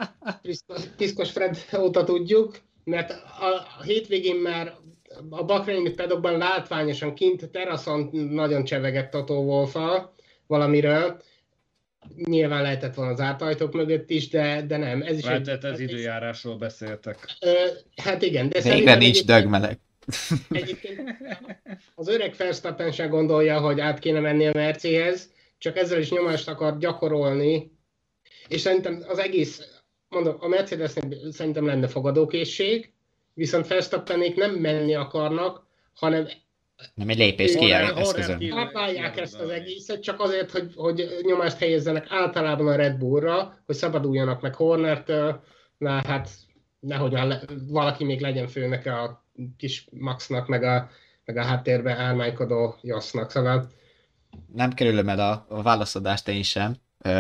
Piszkos Fred óta tudjuk, mert a hétvégén már a Bahreini pedokban látványosan kint teraszon nagyon csevegett Toto Wolff-al valamiről. Nyilván lehetett volna az ártajtók mögött is, de nem. Ez is lehetett az időjárásról beszéltek. Hát igen, de végre nincs dögmeleg. Egyébként az öreg Verstappen sem gondolja, hogy át kéne menni a Mercihez, csak ezzel is nyomást akar gyakorolni, és szerintem az egész, mondom, a Mercedesnek szerintem lenne fogadókészség, viszont Verstappenék nem menni akarnak, hanem nem egy lépés eszközön. Ápálják ezt az egészet, csak azért, hogy nyomást helyezzenek általában a Red Bullra, hogy szabaduljanak meg Hornertől, hát nehogy valaki még legyen főnöke a kis Maxnak, meg a háttérben álmánykodó Josznak, szóval... Nem kerülöm el a válaszadást én sem,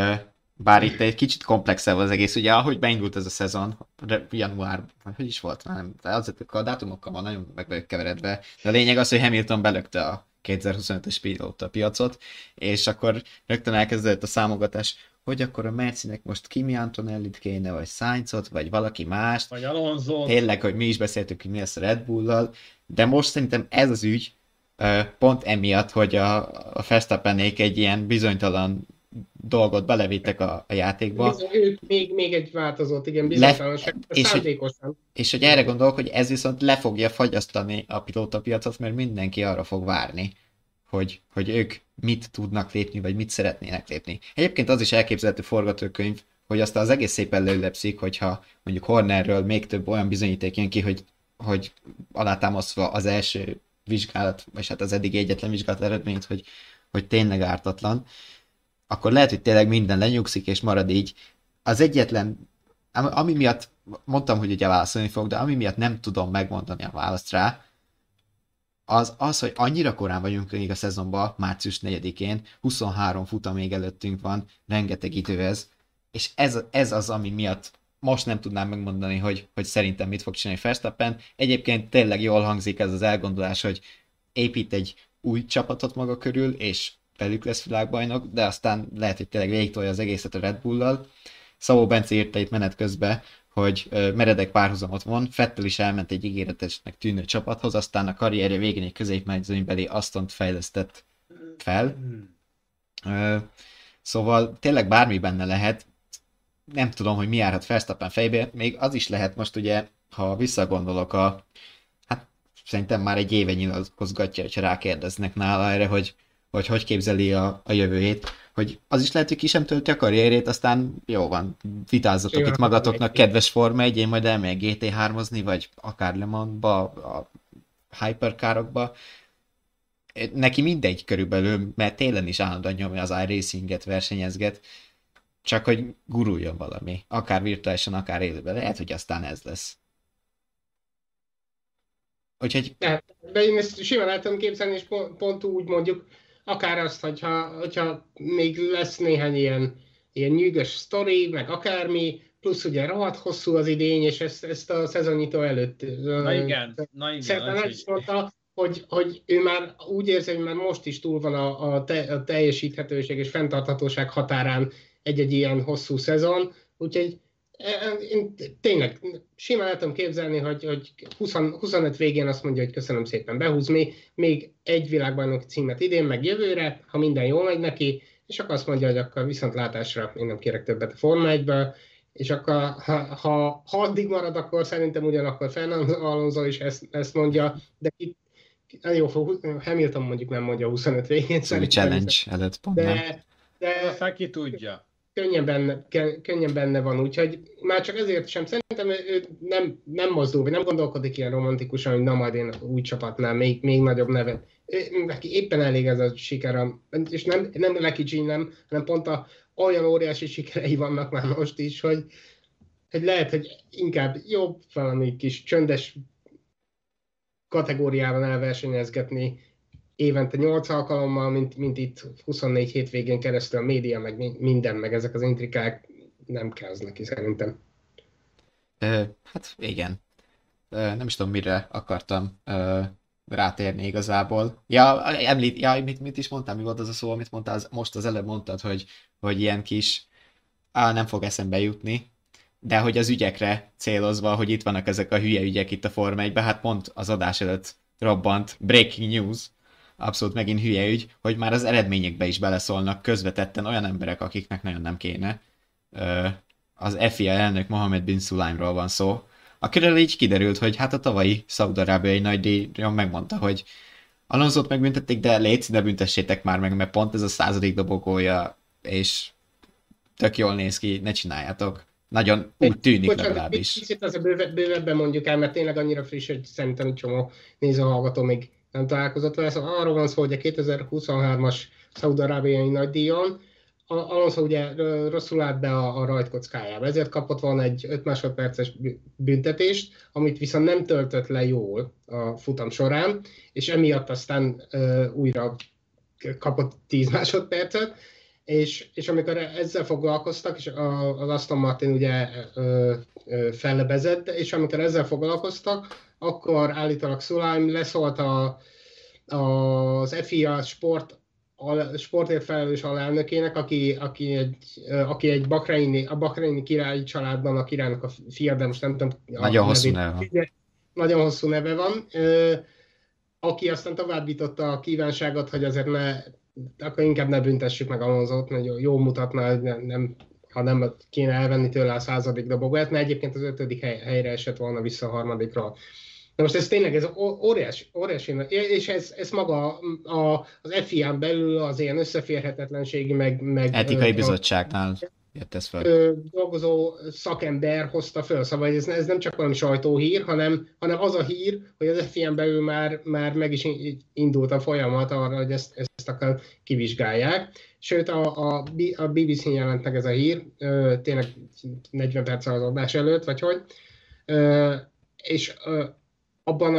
bár itt egy kicsit komplexebb az egész, ugye ahogy beindult ez a szezon, január, hogy is volt, nem, azért a dátumokkal van nagyon meg vagyok keveredve, de a lényeg az, hogy Hamilton belökte a 2025-ös pilóta piacot, és akkor rögtön elkezdődött a számogatás, hogy akkor a Mercinek most Kimi Antonellit kéne, vagy Sainzot, vagy valaki mást. Vagy Alonso. Tényleg, hogy mi is beszéltünk, hogy mi lesz a Red Bull-lal, de most szerintem ez az ügy pont emiatt, hogy a Verstappenék egy ilyen bizonytalan dolgot belevittek a játékba. Ők még egy változót, igen, bizonytalanság, szándékosan. És hogy erre gondolok, hogy ez viszont le fogja fagyasztani a pilótapiacot, mert mindenki arra fog várni, hogy ők mit tudnak lépni, vagy mit szeretnének lépni. Egyébként az is elképzelhető forgatókönyv, hogy aztán az egész szépen lőlepszik, hogyha mondjuk Hornerről még több olyan bizonyíték jön ki, hogy alátámasztva az első vizsgálat, vagy hát az eddig egyetlen vizsgálat eredményt, hogy tényleg ártatlan, akkor lehet, hogy tényleg minden lenyugszik, és marad így. Az egyetlen, ami miatt, mondtam, hogy ugye válaszolni fog, de ami miatt nem tudom megmondani a választ rá, az, hogy annyira korán vagyunk még a szezonban, március 4-én, 23 futam még előttünk van, rengeteg idő ez, és ez az, ami miatt most nem tudnám megmondani, hogy szerintem mit fog csinálni Verstappen. Egyébként tényleg jól hangzik ez az elgondolás, hogy épít egy új csapatot maga körül, és velük lesz világbajnok, de aztán lehet, hogy tényleg végigtolja az egészet a Red Bull-lal. Szabó Bence írta itt menet közben, hogy meredek párhuzamot von, Vettel is elment egy ígéretesnek tűnő csapathoz, aztán a karrierje végén egy középmezőnybeli Astont fejlesztett fel. Szóval tényleg bármi benne lehet, nem tudom, hogy mi járhat Verstappen fejbe, még az is lehet most ugye, ha visszagondolok hát szerintem már egy éve nyilatkozgatja, hogyha rákérdeznek nála erre, hogy képzeli a jövőjét, hogy az is lehet, hogy ki sem tölti a karrierét, aztán jó van, vitázzatok itt magatoknak, kedves Forma 1, én majd elmegyek GT3-ozni, vagy akár Le Mans-ba, a hypercarokba. Neki mindegy körülbelül, mert télen is állandóan nyomja az iRacing-et, versenyezget, csak hogy guruljon valami, akár virtuálisan, akár élőben. Lehet, hogy aztán ez lesz. Úgyhogy... De én ezt simán el tudom képzelni, és pont úgy mondjuk, akár azt, hogyha még lesz néhány ilyen nyűgös sztori, meg akármi, plusz ugye rohadt hosszú az idény, és ezt a szezonnyitó előtt Na igen, szerintem is mondta, hogy ő már úgy érzi, hogy már most is túl van a teljesíthetőség és fenntarthatóság határán egy ilyen hosszú szezon, úgyhogy én tényleg simán el tudom képzelni, hogy 25 végén azt mondja, hogy köszönöm szépen, behúz még egy világbajnoki címet idén, meg jövőre, ha minden jól megy neki, és akkor azt mondja, hogy akkor viszontlátásra én nem kérek többet a Forma 1-ből, és akkor ha addig marad, akkor szerintem ugyanakkor Fernando Alonso is ezt mondja, de jó, Hamilton mondjuk nem mondja 25 végén. Challenge előtt pont nem. De aztán ki tudja. Könnyen benne van, úgyhogy már csak ezért sem szerintem ő nem mozdul, vagy nem gondolkodik ilyen romantikusan, hogy na majd én új csapatnál még nagyobb nevet. Neki éppen elég ez a siker, és nem lekicsinylem, hanem pont olyan óriási sikerei vannak már most is, hogy lehet, hogy inkább jobb valami kis csöndes kategóriában elversenyezgetni évente 8 alkalommal, mint itt 24 hétvégén keresztül a média, meg minden, meg ezek az intrikák nem kell az neki szerintem. Hát igen. Nem is tudom, mire akartam rátérni igazából. Mit is mondtam, mi volt az a szó, amit mondtál, most az előbb mondtad, hogy ilyen kis, nem fog eszembe jutni, de hogy az ügyekre célozva, hogy itt vannak ezek a hülye ügyek itt a Forma 1-ben, hát pont az adás előtt robbant breaking news, abszolút megint hülye ügy, hogy már az eredményekbe is beleszólnak közvetetten olyan emberek, akiknek nagyon nem kéne. Az FIA elnök Mohammed bin Sulaimról van szó, akiről így kiderült, hogy hát a tavalyi szaúd-arábiai nagydíjon megmondta, hogy Alonsót megbüntették, de légy, ne büntessétek már meg, mert pont ez a 100. dobogója, és tök jól néz ki, ne csináljátok. Nagyon úgy tűnik legalábbis. Kicsit az a bővebben mondjuk el, mert tényleg annyira friss, hogy szerintem egy csomó nézőhallgató még nem találkozott vele. Szóval arról van szó, hogy a 2023-as szaúd-arábiai nagydíjon Alonso ugye rosszul állt be a rajtkockájába, ezért kapott volna egy 5 másodperces büntetést, amit viszont nem töltött le jól a futam során, és emiatt aztán újra kapott 10 másodpercet, és amikor ezzel foglalkoztak, és az Aston Martin ugye fellebezett, és amikor ezzel foglalkoztak, akkor állítólag Sulaim leszólt az FIA sportért felelős alelnökének, aki egy a bahreini királyi családban a királynak a fia, de most nem tudom. Nagyon hosszú neve van. Nagyon hosszú neve van. Aki aztán továbbította a kívánságot, hogy azért akkor inkább ne büntessük meg Alonsót, mert jó mutatna, ha nem kéne elvenni tőle a 100. dobogóját, mert egyébként az 5. helyre esett volna vissza a 3-ra. Na most ez tényleg óriási, és ez maga az FIA-n belül az ilyen összeférhetetlenségi, meg etikai bizottságnál jött ez fel. Dolgozó szakember hozta föl, szóval ez nem csak valami sajtóhír, hanem az a hír, hogy az FIA-n belül már meg is indult a folyamat arra, hogy ezt akár kivizsgálják. Sőt, a BBC-n jelent meg ez a hír, tényleg 40 perccel az adás előtt, vagy hogy, és abban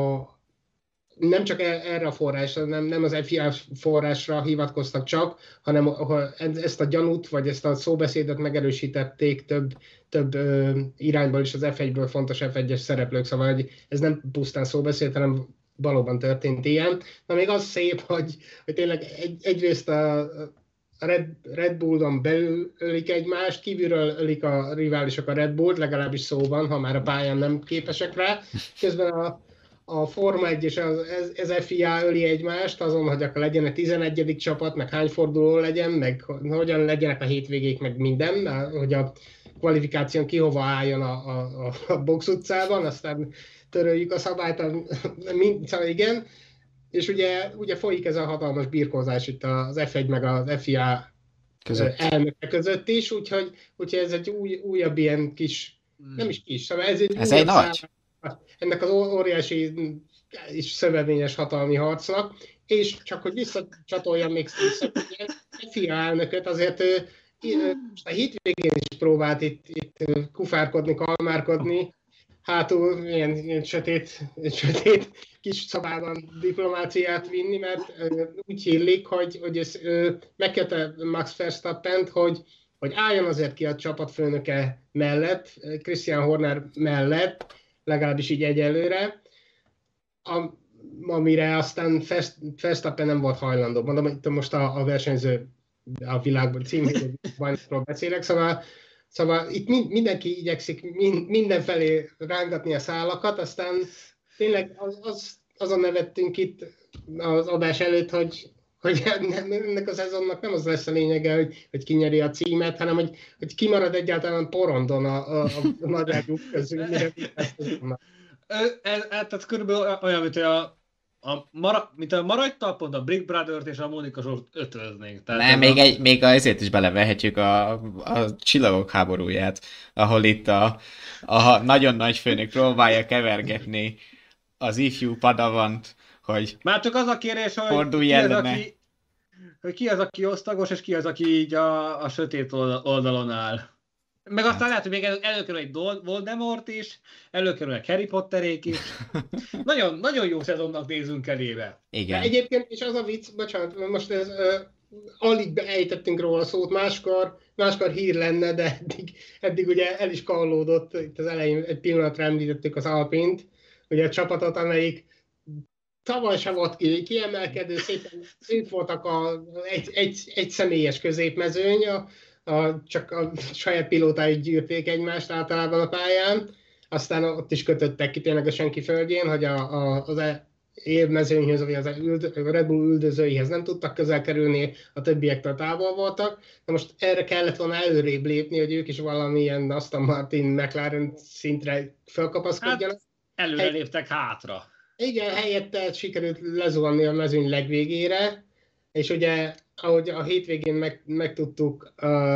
nem csak erre a forrásra, nem az FIA forrásra hivatkoztak csak, hanem ezt a gyanút, vagy ezt a szóbeszédet megerősítették több irányból is az F1-ből fontos F1-es szereplők, szóval hogy ez nem pusztán szóbeszéd, hanem valóban történt ilyen. Na még az szép, hogy tényleg egyrészt a Red Bullon belül ölik egymást, kívülről ölik a riválisok a Red Bullt, legalábbis szóban, ha már a pályán nem képesek rá. Közben a Forma 1 és az FIA öli egymást azon, hogy akkor legyen a 11. csapat, meg hány forduló legyen, meg hogyan legyenek a hétvégék, meg minden, hogy a kvalifikáción ki hova álljon a box utcában, aztán töröljük a szabályt, szóval igen. És ugye folyik ez a hatalmas birkózás itt az F1 meg az FIA elnöke között is, úgyhogy ez egy újabb ilyen kis, nem is kis, szóval ez egy nagy. Ennek az óriási és szövevényes hatalmi harcnak, és csak hogy visszacsatoljam még a FIA elnököt, azért a hétvégén is próbált itt kufárkodni, kalmárkodni, hátul ilyen sötét kis szabában diplomáciát vinni, mert úgy hílik, hogy megkérte Max Verstappent, hogy álljon azért ki a csapatfőnöke mellett, Christian Horner mellett, legalábbis így egyelőre, amire aztán Verstappen nem volt hajlandó. Mondom, itt most a versenyző a világban címvédő bajnokról beszélek, szóval itt mindenki igyekszik mindenfelé rángatni a szálakat, aztán tényleg azon nevettünk itt az adás előtt, hogy ennek a szezonnak nem az lesz a lényege, hogy ki nyeri a címet, hanem hogy kimarad egyáltalán porondon a nagyágyuk közül. Tehát körülbelül olyan, mint a maradj talpon a Brick Brothers és a Monika Zsolt ötvöznénk. Nem, még ezért is belevehetjük a Csillagok háborúját, ahol itt a nagyon nagy főnök próbálja kevergetni az ifjú Padavant, hogy már csak az a kérés, hogy ki az, aki osztagos, és ki az, aki így a sötét oldalon áll. Meg aztán lehet, hogy még előkerül egy Voldemort is, előkerül egy Harry Potterék is. Nagyon, nagyon jó szezonnak nézünk elébe. Igen. De egyébként, és az a vicc, bocsánat, most ez alig ejtettünk róla szót, máskor hír lenne, de eddig ugye el is kallódott, itt az elején egy pillanatra említettük az Alpint, ugye a csapatot, amelyik tavaly sem volt kiemelkedő, szépen ők voltak egy személyes középmezőny, csak a saját pilótáit gyűrték egymást általában a pályán, aztán ott is kötöttek ki tényleg a senki földjén, hogy az élmezőnyhöz, vagy a Red Bull üldözőihez nem tudtak közel kerülni, a többiektől távol voltak. Na most erre kellett volna előrébb lépni, hogy ők is valamilyen Aston Martin, McLaren szintre felkapaszkodjanak. Hát előre léptek hátra. Igen, helyette sikerült lezuhanni a mezőny legvégére, és ugye ahogy a hétvégén megtudtuk,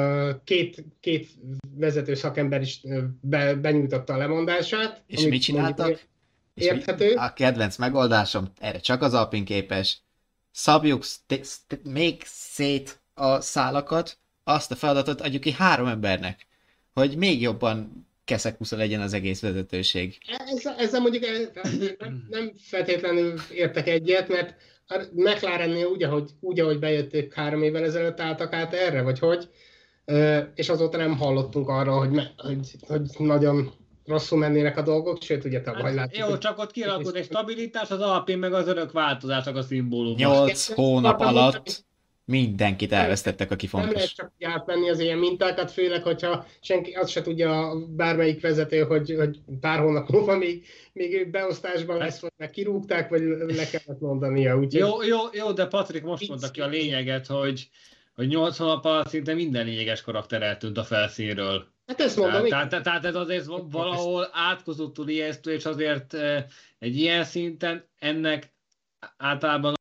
két vezető szakember is benyújtotta a lemondását. És mit csináltak? Érthető. A kedvenc megoldásom, erre csak az Alpin képes. Szabjuk még szét a szálakat, azt a feladatot adjuk ki 3 embernek, hogy még jobban keszekusza legyen az egész vezetőség. Ezzel mondjuk nem feltétlenül értek egyet, mert a McLarennél úgy, ahogy bejötték 3 évvel ezelőtt álltak át erre, vagy hogy, és azóta nem hallottunk arról, hogy nagyon rosszul mennének a dolgok, sőt, ugye tavaly látjuk. Jó, csak ott kialakult egy stabilitás, az Alpin meg az örök változások a szimbólum. 8 hónap alatt mindenkit elvesztettek, aki fontos. Nem lehet csak átvenni az ilyen mintákat, főleg, hogyha senki azt se tudja bármelyik vezető, hogy pár hónap múlva még beosztásban lesz, vagy meg kirúgták, vagy le kellett mondania. Úgyhogy... Jó, de Patrik most mondta ki a lényeget, hogy 8 hónap alatt szinte minden lényeges karakter eltűnt a felszínről. Hát ezt mondom. Tehát ez azért valahol átkozottul ijesztő, és azért egy ilyen szinten ennek általában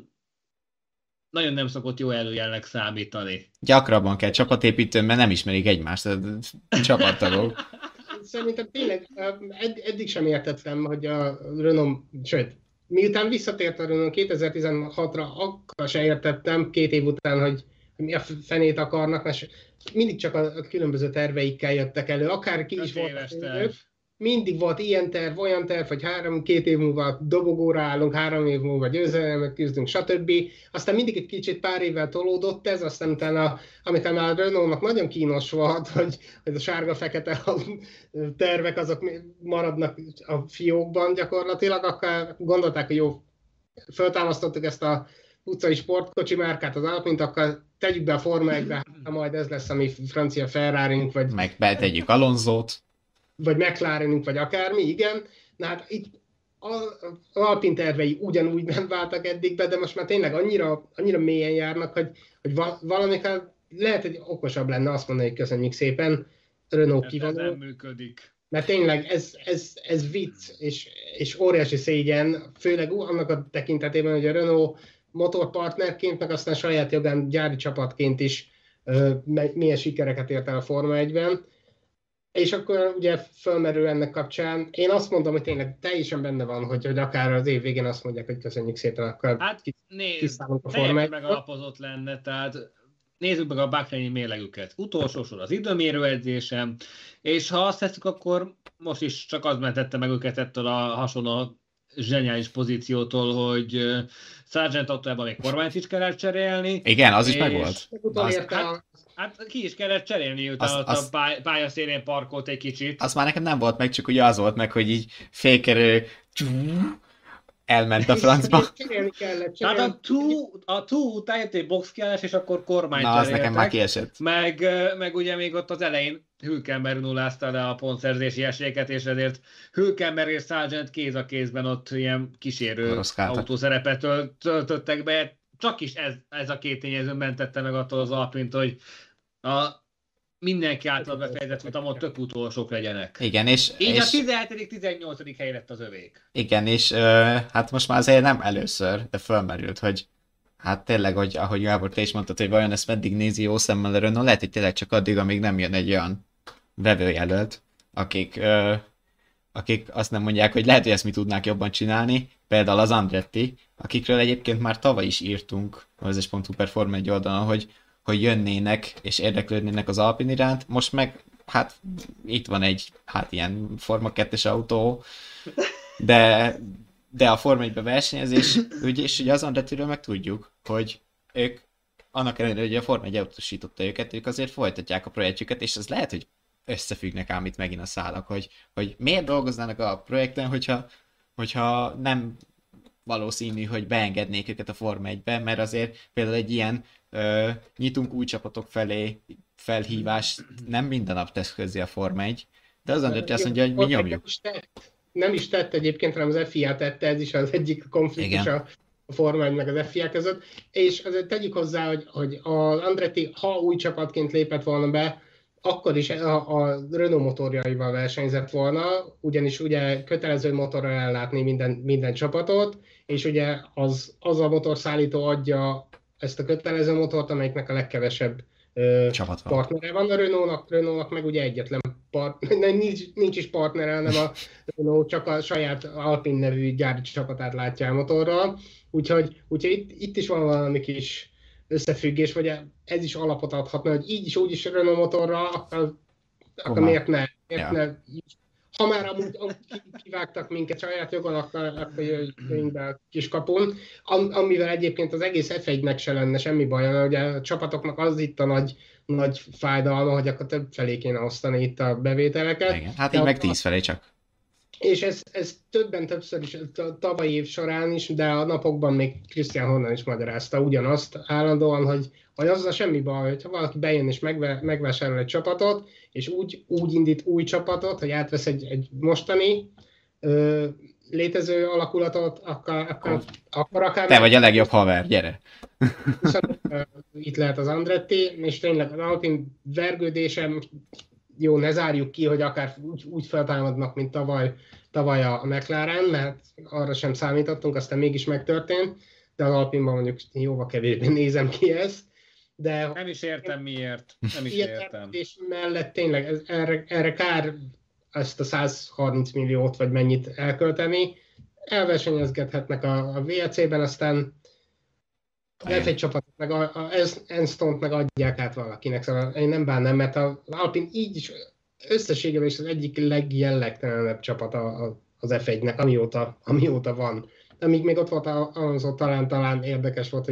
nagyon nem szokott jó előjelnek számítani. Gyakrabban kell csapatépítőn, mert nem ismerik egymást a csapattagok. Szerintem tényleg eddig sem értettem, hogy a Renault, sőt, miután visszatért a Renault 2016-ra, akkor se értettem 2 év után, hogy mi a fenét akarnak, mert mindig csak a különböző terveikkel jöttek elő, akár ki is volt. Mindig volt ilyen terv, olyan terv, hogy 2 év múlva dobogóra állunk, 3 év múlva győzelmet küzdünk, stb. Aztán mindig egy kicsit pár évvel tolódott ez, aztán utána, amikor már a Renault-nak nagyon kínos volt, hogy a sárga-fekete tervek azok maradnak a fiókban gyakorlatilag, akkor gondolták, hogy jó, föltámasztottuk ezt a utcai sportkocsi márkát, az Alpint, akkor tegyük be a Forma 1-be, majd ez lesz a mi francia Ferrari-nk, vagy... Meg betegyük Alonzót. Vagy McLarenünk, vagy akármi, igen. Na hát itt az Alpin tervei ugyanúgy nem váltak eddig be, de most már tényleg annyira mélyen járnak, hogy valamikor lehet, hogy okosabb lenne azt mondani, hogy köszönjük szépen, Renault kivonul. Ez nem működik. Mert tényleg ez vicc, és óriási szégyen, főleg annak a tekintetében, hogy a Renault motorpartnerként, meg aztán saját jogán gyári csapatként is milyen sikereket ért el a Forma 1-ben. És akkor ugye fölmerül ennek kapcsán, én azt mondom, hogy tényleg teljesen benne van, hogy akár az év végén azt mondják, hogy köszönjük szépen, akkor kiszállunk a Forma 1-ben. Megalapozott lenne, tehát nézzük meg a Bahreini mérlegüket. Utolsó sor az időmérő edzésem, és ha azt tesszük, akkor most is csak az mentette meg őket ettől a hasonló zseniális pozíciótól, hogy Sargent autójában még kormányt is kellett cserélni. Igen, az is megvolt. Utolérte Hát ki is kellett cserélni, utána ott a pályaszélén parkolt egy kicsit. Az már nekem nem volt meg, csak ugye az volt meg, hogy így fékerő elment a francba. Tehát a two után jött egy boxkiállás, és akkor kormányt cseréltek. Na, az nekem már kiesett. Meg ugye még ott az elején Hülkenberg nullázta le a pontszerzési esélyeket, és ezért Hülkenberg és Sargent kéz a kézben ott ilyen kísérő autószerepet töltöttek be. Csak is ez a két tényező mentette meg attól az Alpint, hogy mindenki által befejezett futamon tök utolsók legyenek. Igen, és a 17.-18. hely lett az övék. Igen, és hát most már azért nem először, de fölmerült, hogy hát tényleg, hogy ahogy Gábor, te is mondtad, hogy vajon ezt meddig nézi jó szemmel a Renault, lehet, hogy tényleg csak addig, amíg nem jön egy olyan vevőjelölt, akik azt nem mondják, hogy lehet, hogy ezt mi tudnák jobban csinálni, például az Andretti, akikről egyébként már tavaly is írtunk az Forma 1 oldalon, hogy jönnének és érdeklődnének az Alpine iránt, most meg hát itt van egy ilyen Forma 2-es autó, de a Forma 1-ben versenyezés, és ugye az Andrettiről meg tudjuk, hogy ők annak ellenére, hogy a Forma 1 elutasította őket, ők azért folytatják a projektjüket, és ez lehet, hogy összefüggnek ám itt megint a szálak, hogy miért dolgoznának a projekten, hogyha nem valószínű, hogy beengednék őket a Forma 1-be, mert azért például egy ilyen nyitunk új csapatok felé felhívás nem minden nap tesz közé a Forma 1, de az Andretti azt mondja, hogy mi nyomjuk. Nem is tett egyébként, hanem az FIA tette, ez is az egyik konfliktus a Forma 1 meg az FIA között, és azért tegyük hozzá, hogy az Andretti, ha új csapatként lépett volna be, akkor is a Renault motorjaival versenyzett volna, ugyanis ugye kötelező motorral ellátni minden csapatot, és ugye az a motorszállító adja ezt a kötelező motort, amelyiknek a legkevesebb partnere van. A Renaultnak meg ugye egyetlen nincs is partnere, hanem a Renault csak a saját Alpine nevű gyári csapatát látja a motorral, úgyhogy itt is van valami kis összefüggés, vagy ez is alapot adhatna, hogy így is úgy is Renault motorra, akkor miért ne? Ha már amúgy kivágtak minket saját jogon, akkor jöjjünk be a kiskapun, amivel egyébként az egész F1-nek se lenne semmi baj, mert ugye a csapatoknak az itt a nagy fájdalma, hogy akkor több felé kéne osztani itt a bevételeket. Igen, hát így meg 10 felé csak. És ez többször is, a tavalyi év során is, de a napokban még Christian Horner is magyarázta ugyanazt állandóan, hogy azzal semmi baj, hogyha valaki bejön és megvásárol egy csapatot, és úgy indít új csapatot, hogy átvesz egy mostani létező alakulatot, akkor akár... Te vagy a legjobb haver, gyere! Itt lehet az Andretti, és tényleg az Alpine vergődésem, jó, ne zárjuk ki, hogy akár úgy feltámadnak, mint tavaly a McLaren, mert arra sem számítottunk, aztán mégis megtörtént, de az Alpinban mondjuk jóval kevésbé nézem ki ezt. De nem is értem miért. Nem is értem. És mellett tényleg erre kár ezt a 130 milliót, vagy mennyit elkölteni. Elversenyezgethetnek a VLC-ben, aztán a F1 csapatot, meg a Enstone-t meg adják át valakinek, szóval én nem bánnám, mert az Alpine így is összességében is az egyik legjellegtelenebb csapat az F1-nek, amióta van. Amíg még ott volt Alonso, talán érdekes volt,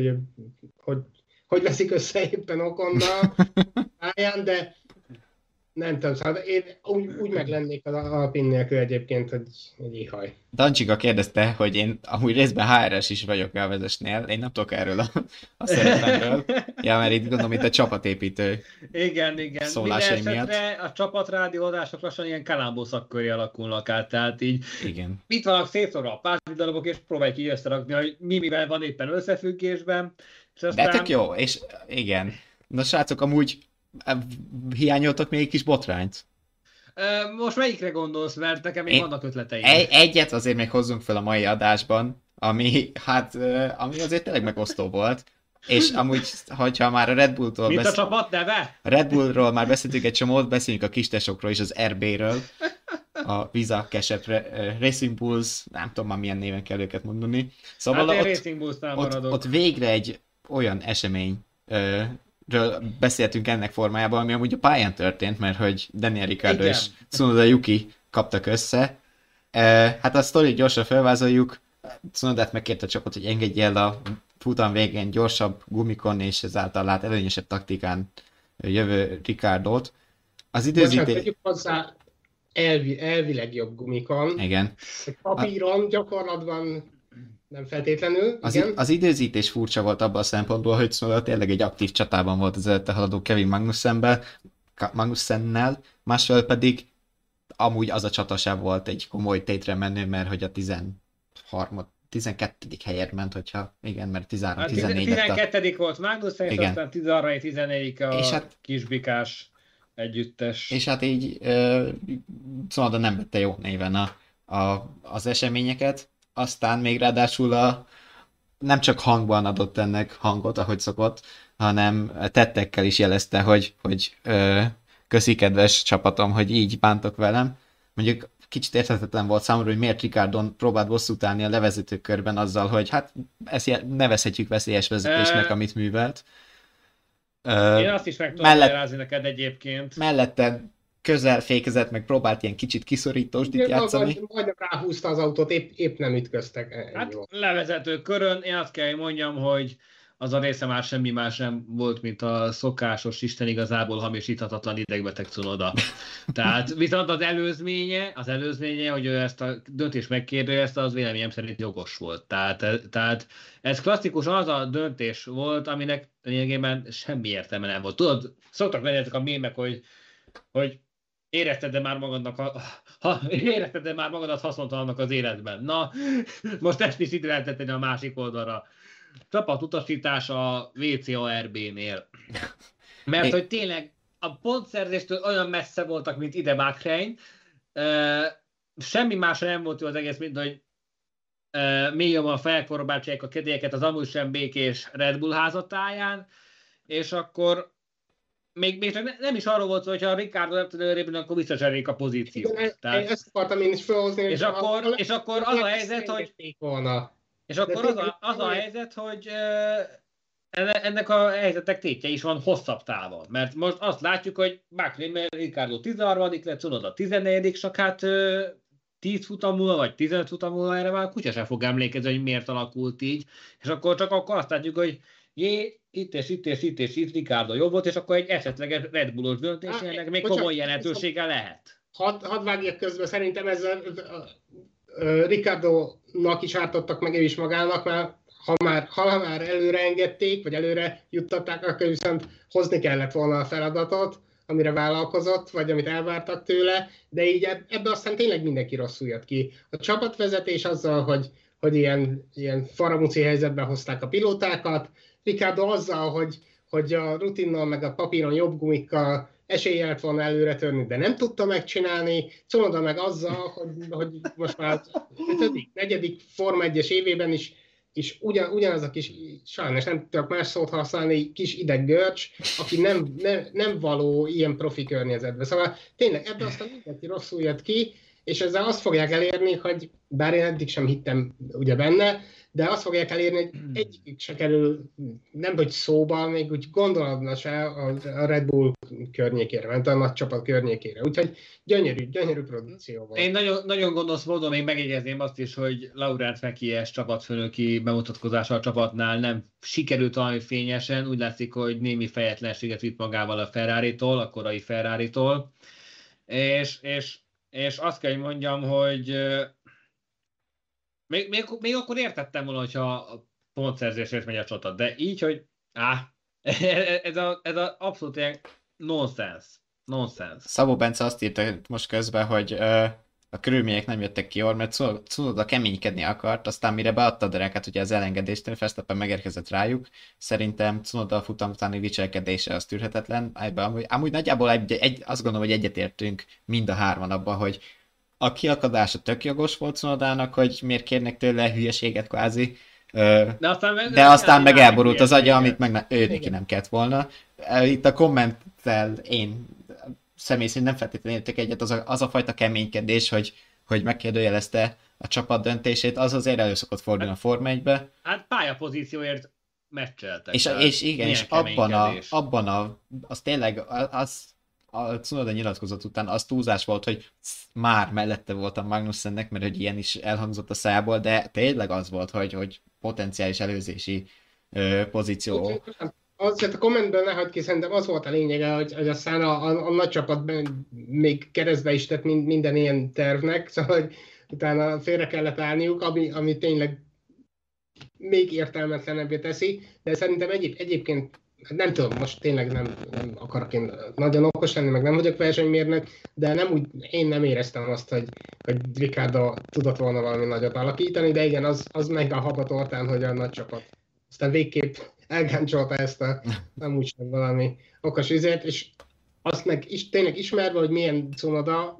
hogy veszik össze éppen Oconnal pályán, de nem tudom, szóval én úgy meg lennék az Alpine nélkül egyébként, hogy ihaj. Dancsika kérdezte, hogy én amúgy részben HRS is vagyok a vezesnél, én nem tudok erről a szeretemről. Ja, mert itt gondolom, itt a csapatépítő igen. szólásai miatt. A csapatrádióadások lassan ilyen kalambó szakköré alakulnak át, tehát így igen. Itt vannak szétszorva a pártidalabok, és próbáljuk így összerakni, hogy mivel van éppen összefüggésben. De tök jó, és igen. Na srácok, amúgy hiányoltok még egy kis botrányt? Most melyikre gondolsz, mert nekem még vannak ötleteim. Egyet azért még hozzunk fel a mai adásban, ami azért tényleg megosztó volt. És amúgy, hogyha már a Red Bulltól Mint a csapat neve? A Red Bullról már beszéltünk egy csomót, beszéljünk a kistesokról és az RB-ről. A Visa, Cash Racing Bulls, nem tudom már milyen néven kell őket mondani. Szóval hát Racing Bulls-nál maradok. Ott végre egy olyan esemény ről beszéltünk ennek formájában, ami amúgy a pályán történt, mert hogy Daniel Ricciardo és Tsunoda Yuki kaptak össze. Hát a sztorit gyorsan felvázoljuk. Tsunodát megkérte a csapat, hogy engedje el a futam végén gyorsabb gumikon, és ezáltal előnyösebb taktikán jövő Ricciardót. Az Bocsánat, időzítés... tegyük hozzá, elvileg jobb gumikon. Igen. Papíron, gyakorlatban nem feltétlenül, igen. Az időzítés furcsa volt abban a szempontból, hogy Tsunoda tényleg egy aktív csatában volt az előtte haladó Kevin Magnussennel, másról pedig amúgy az a csata sem volt egy komoly tétre menő, mert hogy a 12. helyért ment, hogyha igen, mert 13-14 12. volt Magnussen, és aztán 13-14 a hát, kisbikás együttes. És hát így Tsunoda nem vette jó néven az eseményeket, aztán még ráadásul nem csak hangban adott ennek hangot, ahogy szokott, hanem tettekkel is jelezte, hogy köszi kedves csapatom, hogy így bántok velem. Mondjuk kicsit érthetetlen volt számomra, hogy miért Ricciardon próbált bosszút állni a levezető körben azzal, hogy hát ezt nevezhetjük veszélyes vezetésnek, amit művelt. Én azt is meg tudom magyarázni neked egyébként. Mellette közel fékezett, meg próbált ilyen kicsit kiszorítósdit játszani. Majdnem ráhúzta az autót, épp nem ütköztek. Hát levezető körön, én azt kell, hogy mondjam, hogy az a része már semmi más nem volt, mint a szokásos, Isten igazából hamisíthatatlan idegbeteg Tsunoda. Tehát viszont az előzménye, hogy ő ezt a döntést megkérdezte, az véleményem szerint jogos volt. Tehát ez klasszikusan az a döntés volt, aminek lényegében semmi értelme nem volt. Tudod, szoktak lenni ezek a mémek, hogy érezted-e már magadat haszontalannak az életben. Na, most ezt is ide lehet tenni a másik oldalra. Csapatutasítás a WCARB-nél. Mert hogy tényleg a pontszerzéstől olyan messze voltak, mint ide Bahrein. Semmi másra nem volt jó az egész, mint hogy még jobban felkorbácsolják a kedélyeket az amúgy sem békés Red Bull házatáján, és akkor még nem is arról volt szó, hogyha a Ricciardo nem tud előrébb, akkor visszacserélik a pozíciót. Ezt akartam én is felhozni. És akkor az a helyzet, hogy... És akkor az a helyzet, hogy ennek a helyzetek tétje is van hosszabb távon. Mert most azt látjuk, hogy Bahrein Ricciardo 13. lett, Tsunoda 14. csak hát 10 futam múlva, vagy 15 futam múlva erre már kutya sem fog emlékezni, hogy miért alakult így. És akkor azt látjuk, hogy itt Ricciardo jobb volt, és akkor egy esetleges Red Bullos döntésének még komoly jelentősége lehet. Hadd vágjak közben, szerintem ezzel Ricciardónak is ártottak meg ő is magának, mert ha már előre engedték, vagy előre juttatták, akkor viszont hozni kellett volna a feladatot, amire vállalkozott, vagy amit elvártak tőle, de így ebbe aztán tényleg mindenki rosszul jött ki. A csapatvezetés azzal, hogy ilyen faramuci helyzetben hozták a pilótákat, Ricciardo azzal, hogy a rutinnal meg a papíron jobb gumikkal esélye lett volna előre törni, de nem tudta megcsinálni. Tsunoda meg azzal, hogy most már 5., 4. Forma 1-es évében is ugyanaz a kis, sajnos nem tudok más szót használni, kis ideggörcs, aki nem való ilyen profi környezetbe. Szóval tényleg ebben aztán mindenki rosszul jött ki, és ezzel azt fogják elérni, hogy bár én eddig sem hittem ugye benne, de azt fogják elérni, hogy egyikük se kerül, nem hogy szóban, még úgy gondolatna se a Red Bull környékére, mert a nagy csapat környékére. Úgyhogy gyönyörű produkció volt. Én nagyon gonosz módon még megjegyezném azt is, hogy Laurent Mekies csapatfőnöki bemutatkozása a csapatnál nem sikerült valami fényesen, úgy látszik, hogy némi fejetlenséget vitt magával a Ferrari-tól, a korai Ferrari-tól, és azt kell, hogy mondjam, hogy még akkor értettem volna, hogyha a pontszerzésért megy a csata, de így, hogy ez a abszolút ilyen nonsense. Szabó Bence azt írta most közben, hogy a körülmények nem jöttek ki jól, mert Tsunoda keménykedni akart, aztán mire beadta a dereket, ugye az elengedéstől, Verstappen megérkezett rájuk. Szerintem Tsunoda a futam utáni viselkedése az tűrhetetlen. Amúgy nagyjából azt gondolom, hogy egyetértünk mind a hárman abban, hogy a kiakadása tök jogos volt Tsunodának, hogy miért kérnek tőle hülyeséget kvázi. De aztán meg elborult az agya, amit meg neki nem kellett volna. Itt a kommenttel én személy szerint nem feltétlenül értek egyet, az a fajta keménykedés, hogy megkérdőjelezte a csapat döntését, az azért elő szokott fordulni a Forma 1-be. Hát pályapozícióért meccseltek. És igen, és abban az tényleg, a Tsunoda nyilatkozat után az túlzás volt, hogy már mellette voltam Magnussennek, mert hogy ilyen is elhangzott a szából, de tényleg az volt, hogy potenciális előzési pozíció. azért a kommentben ne hagyd ki, szerintem az volt a lényege, hogy aztán a nagy csapat még keresztbe is tett minden ilyen tervnek, szóval hogy utána félre kellett állniuk, ami tényleg még értelmetlenebbé teszi, de szerintem egyébként nem tudom, most tényleg nem akarok én nagyon okos lenni, meg nem vagyok versenymérnök, de én nem éreztem azt, hogy Ricciardo tudott volna valami nagyot alakítani, de igen, az meg a habatortán, hogy a nagy csapat. Aztán végképp elgáncsolta ezt nem úgy sem valami okos üzét, és azt meg tényleg ismerve, hogy milyen Cunoda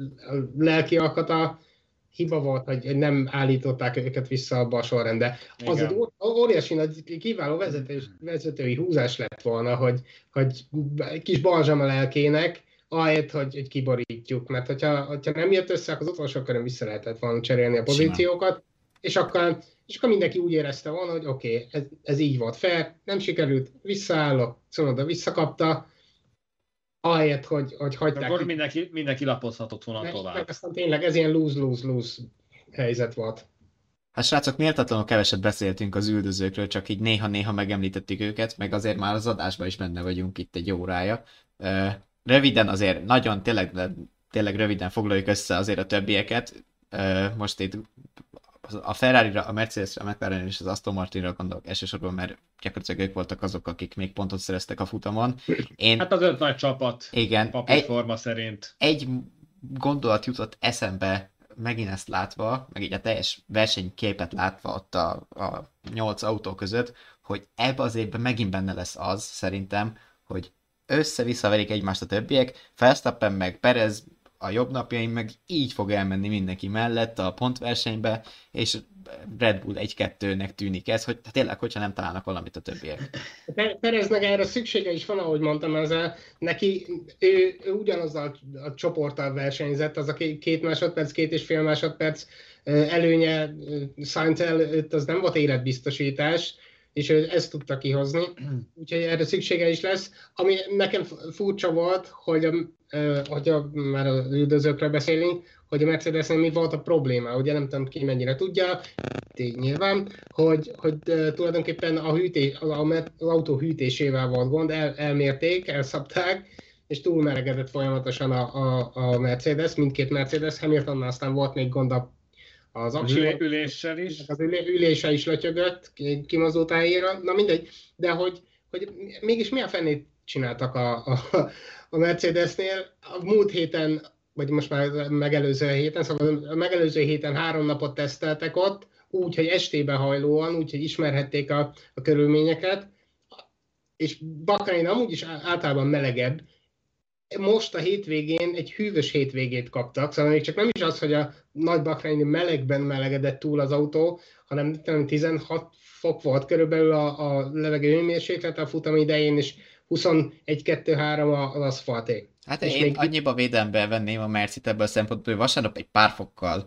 lelki alkata, hiba volt, hogy nem állították őket vissza abba a sorrendbe. Az egy óriási nagy, kiváló vezetői húzás lett volna, hogy kis balzsam a lelkének, ahelyett, hogy kiborítjuk. Mert hogyha nem jött össze, akkor az utolsó körön vissza lehetett volna cserélni a pozíciókat, és akkor mindenki úgy érezte volna, hogy oké, ez így volt fair, nem sikerült, visszaállok, Cunoda visszakapta, ahelyett, hogy hagyták. Akkor mindenki lapozhatott volna tovább. Meg aztán tényleg ez ilyen lose-lose-lose helyzet volt. Hát srácok, méltatlanul keveset beszéltünk az üldözőkről, csak így néha-néha megemlítettük őket, meg azért már az adásban is benne vagyunk itt egy órája. Röviden azért, nagyon tényleg röviden foglaljuk össze azért a többieket. Most itt a Ferrari-ra, a Mercedesre, a McLaren és az Aston Martinra gondolok elsősorban, mert gyakorlatilag ők voltak azok, akik még pontot szereztek a futamon. Hát az 5 nagy csapat, igen, papírforma szerint. Egy gondolat jutott eszembe, megint ezt látva, meg így a teljes versenyképet látva ott a 8 autó között, hogy ebbe az évben megint benne lesz az, szerintem, hogy össze-vissza verik egymást a többiek, Verstappen meg Perez a jobb napjaim meg így fog elmenni mindenki mellett a pontversenybe, és Red Bull 1-2-nek tűnik ez, hogy tényleg, hogyha nem találnak valamit a többiek. Pereznek erre szüksége is van, ahogy mondtam, neki ő ugyanazzal a csoporttal versenyzett, az a 2 másodperc, 2,5 másodperc előnye Sainz előtt, az nem volt életbiztosítás, és ő ezt tudta kihozni, úgyhogy erre szüksége is lesz. Ami nekem furcsa volt, hogy már az üldözőkről beszélünk, hogy a Mercedesnél mi volt a probléma. Ugye nem tudom ki mennyire tudja, nyilván, hogy tulajdonképpen az autó hűtésével volt gond, elmérték, elszabták, és túlmelegedett folyamatosan a Mercedes, mindkét Mercedes, Hamiltonnál aztán volt még gond az üléssel is. Az ülése is lötyögött kimazótájára, na mindegy, de hogy mégis mi a fennét csináltak a Mercedesnél. A múlt héten, vagy most már megelőző héten, szóval a megelőző héten 3 napot teszteltek ott, úgy, hogy estébe hajlóan, úgy, hogy ismerhették a körülményeket, és Bahrain amúgy is általában melegebb. Most a hétvégén egy hűvös hétvégét kaptak, szóval még csak nem is az, hogy a nagy bahraini melegben melegedett túl az autó, hanem 16 fok volt körülbelül a levegő hőmérséklet a futam idején, és 21-2-3 az aszfalté. Hát és én még annyiba védelembe venném a Mercit ebből a szempontból, hogy vasárnap egy pár fokkal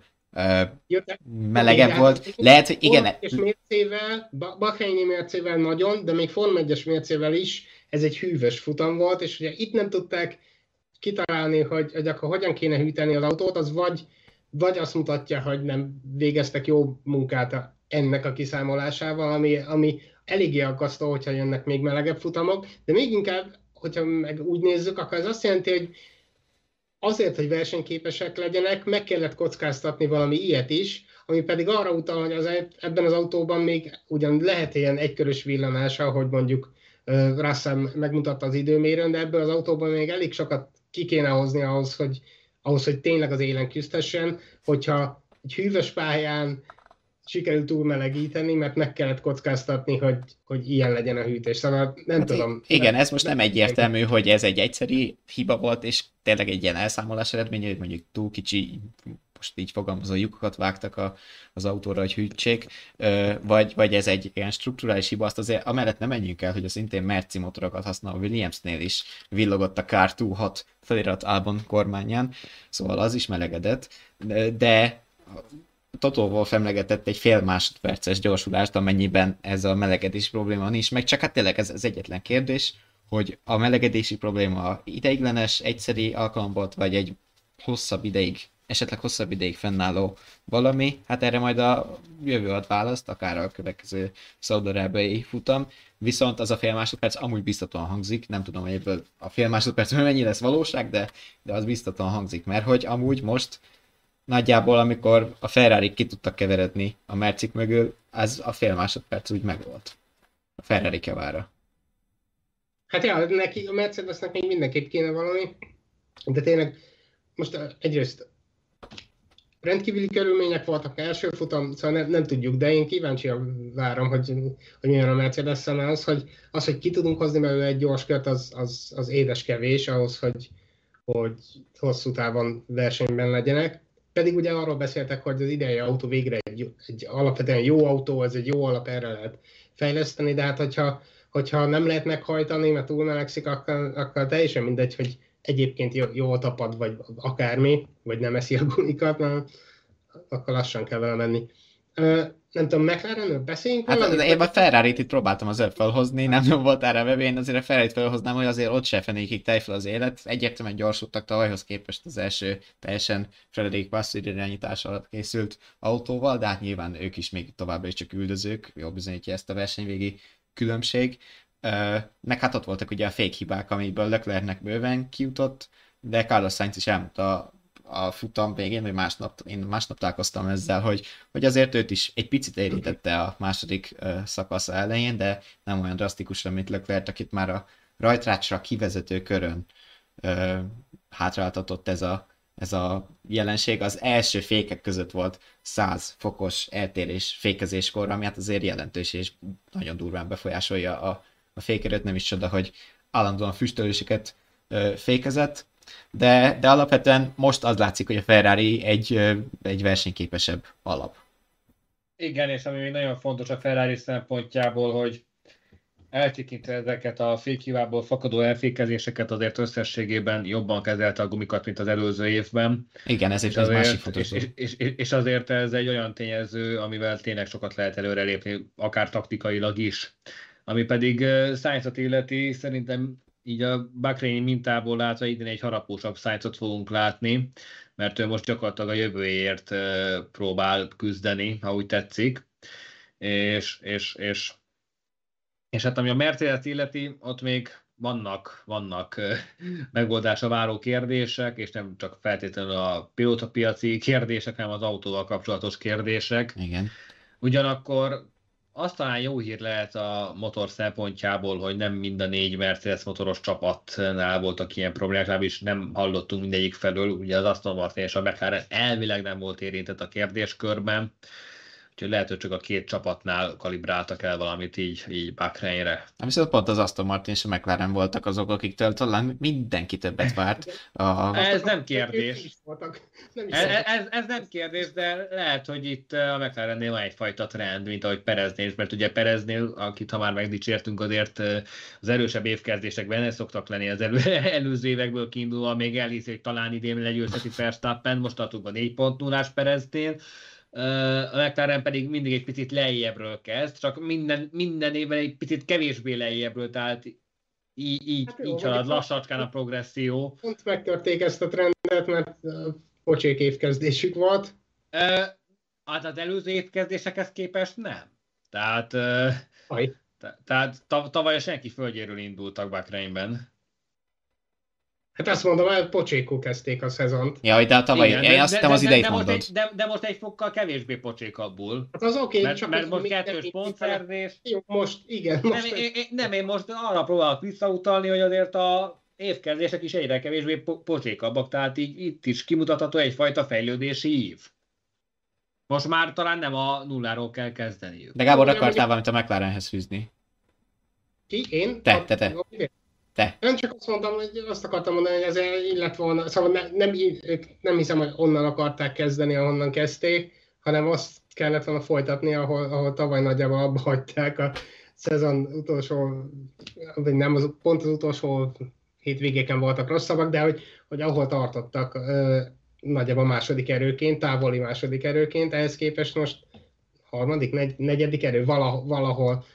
melegebb volt. Lehet, hogy igen. És mércével, bahraini mércével nagyon, de még Forma 1-es mércével is ez egy hűvös futam volt, és ugye itt nem tudták kitalálni, hogy akkor hogyan kéne hűteni az autót, az vagy azt mutatja, hogy nem végeztek jó munkát ennek a kiszámolásával, ami eléggé aggasztó, hogyha jönnek még melegebb futamok, de még inkább, hogyha meg úgy nézzük, akkor ez azt jelenti, hogy azért, hogy versenyképesek legyenek, meg kellett kockáztatni valami ilyet is, ami pedig arra utal, hogy ebben az autóban még ugyan lehet ilyen egykörös villanás, ahogy mondjuk Russell megmutatta az időmérőn, de ebből az autóban még elég sokat ki kéne hozni ahhoz, hogy tényleg az élen küzdhessen, hogyha egy hűvös pályán sikerült túlmelegíteni, mert meg kellett kockáztatni, hogy ilyen legyen a hűtés. Szóval nem tudom. Igen, ez most nem egyértelmű, hogy ez egy egyszeri hiba volt, és tényleg egy ilyen elszámolás eredménye, hogy mondjuk túl kicsi, most így fogalmazó lyukokat vágtak az autóra, hogy hűtsék, vagy ez egy ilyen strukturális hiba, azt azért amellett nem menjünk el, hogy a szintén Merci motorokat használ a Williamsnél is villogott a Car 26 felirat Albon kormányán, szóval az is melegedett, de Toto Wolff emlegetett egy fél másodperces gyorsulást, amennyiben ez a melegedés probléma nincs meg, csak hát tényleg ez egyetlen kérdés, hogy a melegedési probléma ideiglenes, egyszeri alkalom volt, vagy egy hosszabb ideig esetleg hosszabb ideig fennálló valami, hát erre majd a jövő ad választ, akár a következő szaudarábiai futam, viszont az a fél másodperc amúgy biztatóan hangzik, nem tudom, hogy ebből a fél másodpercben mennyi lesz valóság, de az biztatóan hangzik, mert hogy amúgy most nagyjából, amikor a Ferrari ki tudtak keveredni a Mercik mögül, az a fél másodperc úgy megvolt. A Ferrari javára. Hát ja, neki, a Mercedesnek még mindenképp kéne valami, de tényleg most egyrészt rendkívüli körülmények voltak első futam, szóval nem tudjuk, de én kíváncsian várom, hogy milyen a Mercedes-en hogy ki tudunk hozni belőle egy gyors kört, az édes kevés ahhoz, hogy hosszú távon versenyben legyenek. Pedig ugye arról beszéltek, hogy az idei autó végre egy alapvetően jó autó, ez egy jó alap, erre lehet fejleszteni, de hát hogyha nem lehet meghajtani, mert túlmelegszik, akkor teljesen mindegy, hogy egyébként jól tapad, vagy akármi, vagy nem eszi a gumikat, akkor lassan kell vele menni. Nem tudom, McLarenről beszéljünk Hát én a Ferrari-t itt próbáltam azért felhozni, nem voltál rá webben, én azért a Ferrari-t felhoznám, hogy azért ott se fenékig tejfel az élet. Egyértelműen gyorsultak tavalyhoz képest az első teljesen Frederic Vasseur irányítás alatt készült autóval, de hát nyilván ők is még továbbra is csak üldözők, jól bizonyítja ezt a versenyvégi különbség. Meg hát ott voltak ugye a fake hibák, amiből Leclercnek bőven kijutott, de Carlos Sainz is elmondta a futam végén, vagy én másnap találkoztam ezzel, hogy azért őt is egy picit érintette a második szakasza elején, de nem olyan drasztikusan, mint Leclerc, akit már a rajtrácsra kivezető körön hátráltatott ez a jelenség. Az első fékek között volt 100 fokos eltérés fékezéskor, ami hát azért jelentős és nagyon durván befolyásolja a fékerőt, nem is csoda, hogy állandóan füstöléseket fékezett, de alapvetően most az látszik, hogy a Ferrari egy versenyképesebb alap. Igen, és ami még nagyon fontos a Ferrari szempontjából, hogy eltekintve ezeket a fékhibából fakadó elfékezéseket azért összességében jobban kezelte a gumikat, mint az előző évben. Igen, ez egy másik fontos. És azért ez egy olyan tényező, amivel tényleg sokat lehet előrelépni, akár taktikailag is. Ami pedig Sainzot illeti, szerintem így a Bahraini mintából látva idén egy harapósabb Sainzot fogunk látni, mert ő most gyakorlatilag a jövőjéért próbál küzdeni, ha úgy tetszik. És hát ami a Mercedes illeti, ott még vannak megoldásra váró kérdések, és nem csak feltétlenül a pilótapiaci kérdések, hanem az autóval kapcsolatos kérdések. Igen. Ugyanakkor az talán jó hír lehet a motor szempontjából, hogy nem mind a 4 Mercedes motoros csapatnál voltak ilyen problémák, legalábbis nem hallottunk mindegyik felől. Ugye az Aston Martin és a McLaren elvileg nem volt érintett a kérdéskörben, úgyhogy lehet, hogy csak a 2 csapatnál kalibráltak el valamit így Bahreinre. Viszont pont az Aston Martin és a McLaren voltak azok, akiktől talán mindenki többet várt. Ez nem kérdés. Ez nem kérdés, de lehet, hogy itt a McLarennél van egyfajta trend, mint ahogy Pereznél, mert ugye Pereznél, akit ha már megdicsértünk, azért az erősebb évkezdésekben ne szoktak lenni az előző évekből kiindulva, még elhiszi, hogy talán idén legyőzheti Verstappen, most tartunk a 4.0-ás Pereznél. A McLaren pedig mindig egy picit lejjebbről kezd, csak minden évben egy picit kevésbé lejjebbről, tehát így halad lassacskán a progresszió. Pont megtörték ezt a trendet, mert pocsék évkezdésük volt. Hát az előző évkezdésekhez képest nem. Tehát tavaly senki földjéről indultak Bahreinben. Hát azt mondom, hogy pocsékul kezdték a szezont. Ja, de tavaly, én azt hittem az idejét mondod. De most egy fokkal kevésbé pocsékabbul. Hát az oké, mert most 2-ös pontszerzés. Jó, most, igen. Én most arra próbálok visszautalni, hogy azért a évkezdések is egyre kevésbé pocsékabbak, tehát így itt is kimutatható egyfajta fejlődési ív. Most már talán nem a nulláról kell kezdeniük. De Gábor, akartál valamit a McLarenhez fűzni? Ki? Én? Te. Nem csak azt mondtam, hogy azt akartam mondani, hogy ez illet volna, szóval nem hiszem, hogy onnan akarták kezdeni, ahonnan kezdték, hanem azt kellett volna folytatni, ahol tavaly nagyjából abba hagyták a szezon utolsó, vagy nem, pont az utolsó hétvégéken voltak rosszabbak, de hogy ahol tartottak nagyjából második erőként, távoli második erőként, ehhez képest most harmadik, negyedik erő valahol.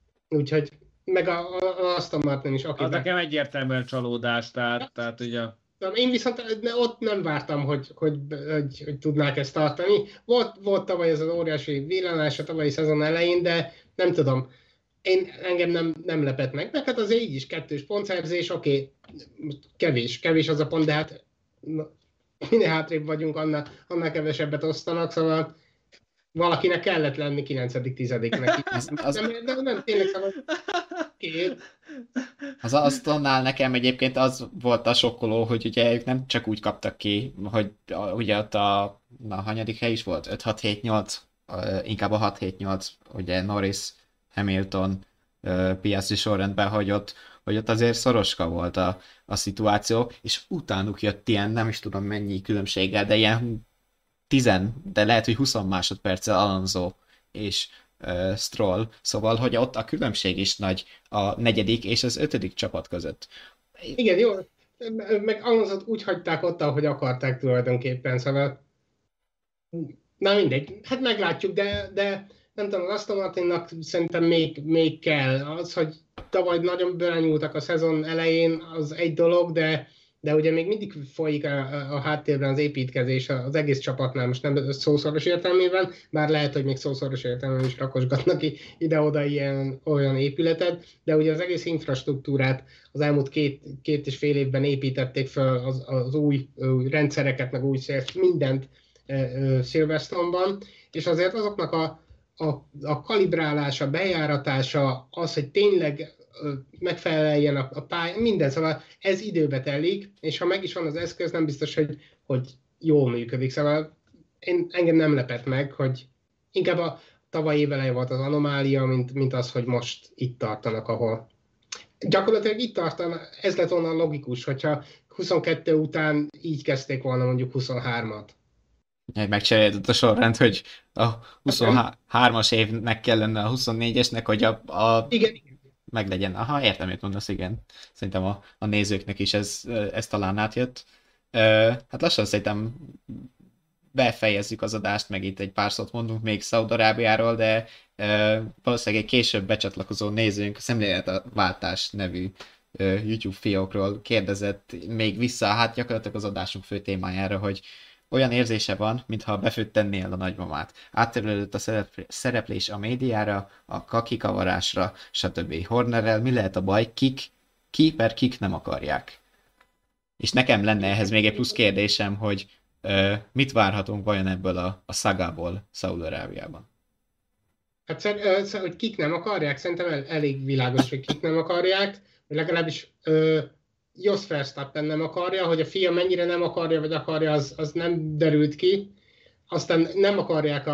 Úgyhogy meg azt a Martin is, az nekem egyértelműen csalódás, tehát ugye... Én viszont ott nem vártam, hogy tudnák ezt tartani. Volt tavaly ez az óriási villanás a tavalyi szezon elején, de nem tudom. Engem nem lepett meg. Mert hát azért így is 2 pontszerzés, oké, kevés az a pont, de hát minél hátrébb vagyunk, annál kevesebbet osztanak, szóval valakinek kellett lenni 9.-10-nek. Nem, tényleg szóval Az Astonnál nekem egyébként az volt a sokkoló, hogy ugye ők nem csak úgy kaptak ki, hogy ugye ott a hanyadik hely is volt? 5-6-7-8, inkább a 6-7-8, ugye Norris, Hamilton, Piastri sorrendben, hogy ott azért szoroska volt a szituáció, és utánuk jött ilyen, nem is tudom mennyi különbséggel, de ilyen 10, de lehet, hogy 20 másodperccel Alonso és Stroll, szóval, hogy ott a különbség is nagy a 4. és az 5. csapat között. Igen, jó, meg Alonso úgy hagyták ott, ahogy akarták tulajdonképpen, szóval na mindegy, hát meglátjuk, de nem tudom, az Aston Martinnak szerintem még kell. Az, hogy tavaly nagyon belenyúltak a szezon elején, az egy dolog, de ugye még mindig folyik a háttérben az építkezés az egész csapatnál, most nem szószoros értelmében, bár lehet, hogy még szószoros értelemben is rakosgatnak ki ide-oda olyan épületet, de ugye az egész infrastruktúrát az elmúlt két és fél évben építették fel az új rendszereket, meg új mindent Silverstone-ban, és azért azoknak a kalibrálása, bejáratása, az, hogy tényleg megfeleljen a pálya, minden, szóval ez időbe telik, és ha meg is van az eszköz, nem biztos, hogy jól működik. Szóval engem nem lepett meg, hogy inkább a tavalyi év eleje volt az anomália, mint az, hogy most itt tartanak, ahol gyakorlatilag itt tartanak, ez lett volna logikus, hogyha 22 után így kezdték volna mondjuk 23-at. Megcserélődött a sorrend, hogy a 23-as évnek kellene a 24-esnek, hogy Igen. meglegyen. Aha, értem, mit mondasz, igen. Szerintem a nézőknek is ez talán átjött. Hát lassan szerintem befejezzük az adást, meg itt egy pár szót mondunk még Szaúd-Arábiáról, de valószínűleg egy később becsatlakozó nézőnk a Szemléletváltás nevű YouTube fiókról kérdezett még vissza, hát gyakorlatilag az adásunk fő témájára, hogy olyan érzése van, mintha befőttennél a nagymamát. Átterülődött a szereplés a médiára, a kakikavarásra, stb. Hornerrel mi lehet a baj? Kik nem akarják. És nekem lenne ehhez még egy plusz kérdésem, hogy mit várhatunk vajon ebből a szagából Szaúd-Arábiában? Hát hogy kik nem akarják, szerintem elég világos, hogy kik nem akarják, vagy legalábbis Jos Verstappen nem akarja, hogy a fia mennyire nem akarja, vagy akarja, az nem derült ki. Aztán nem akarják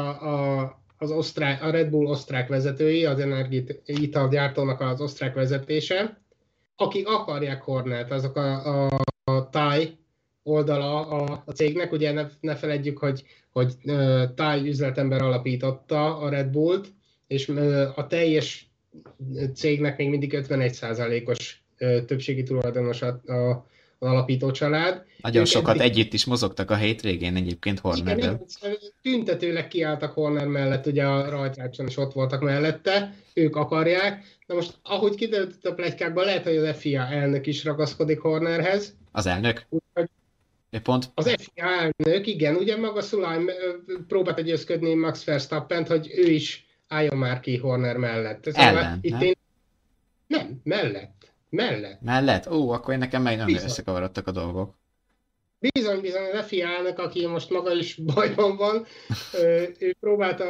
a Red Bull osztrák vezetői, az energiaitalgyártónak az osztrák vezetése. Akik akarják Hornert, azok a Thai oldala a cégnek, ugye ne feledjük, hogy Thai üzletember alapította a Red Bullt, és a teljes cégnek még mindig 51%-os többségi tulajdonos az alapító család. Nagyon sokat együtt is mozogtak a hétvégén egyébként Hornerrel. Igen, tüntetőleg kiálltak Horner mellett, ugye a rajtrácson is ott voltak mellette, ők akarják. Na most, ahogy kiderült a pletykákban, lehet, hogy az FIA elnök is ragaszkodik Hornerhez. Az elnök? Pont. Az FIA elnök, igen, ugye maga Szulaj próbálta győzködni Max Verstappent, hogy ő is álljon már ki Horner mellett. Ellen, itt nem, mellett. Ó, akkor nekem meg nem összekavarodtak a dolgok. Bizony, az FIA-nak, aki most maga is bajban van, ő próbálta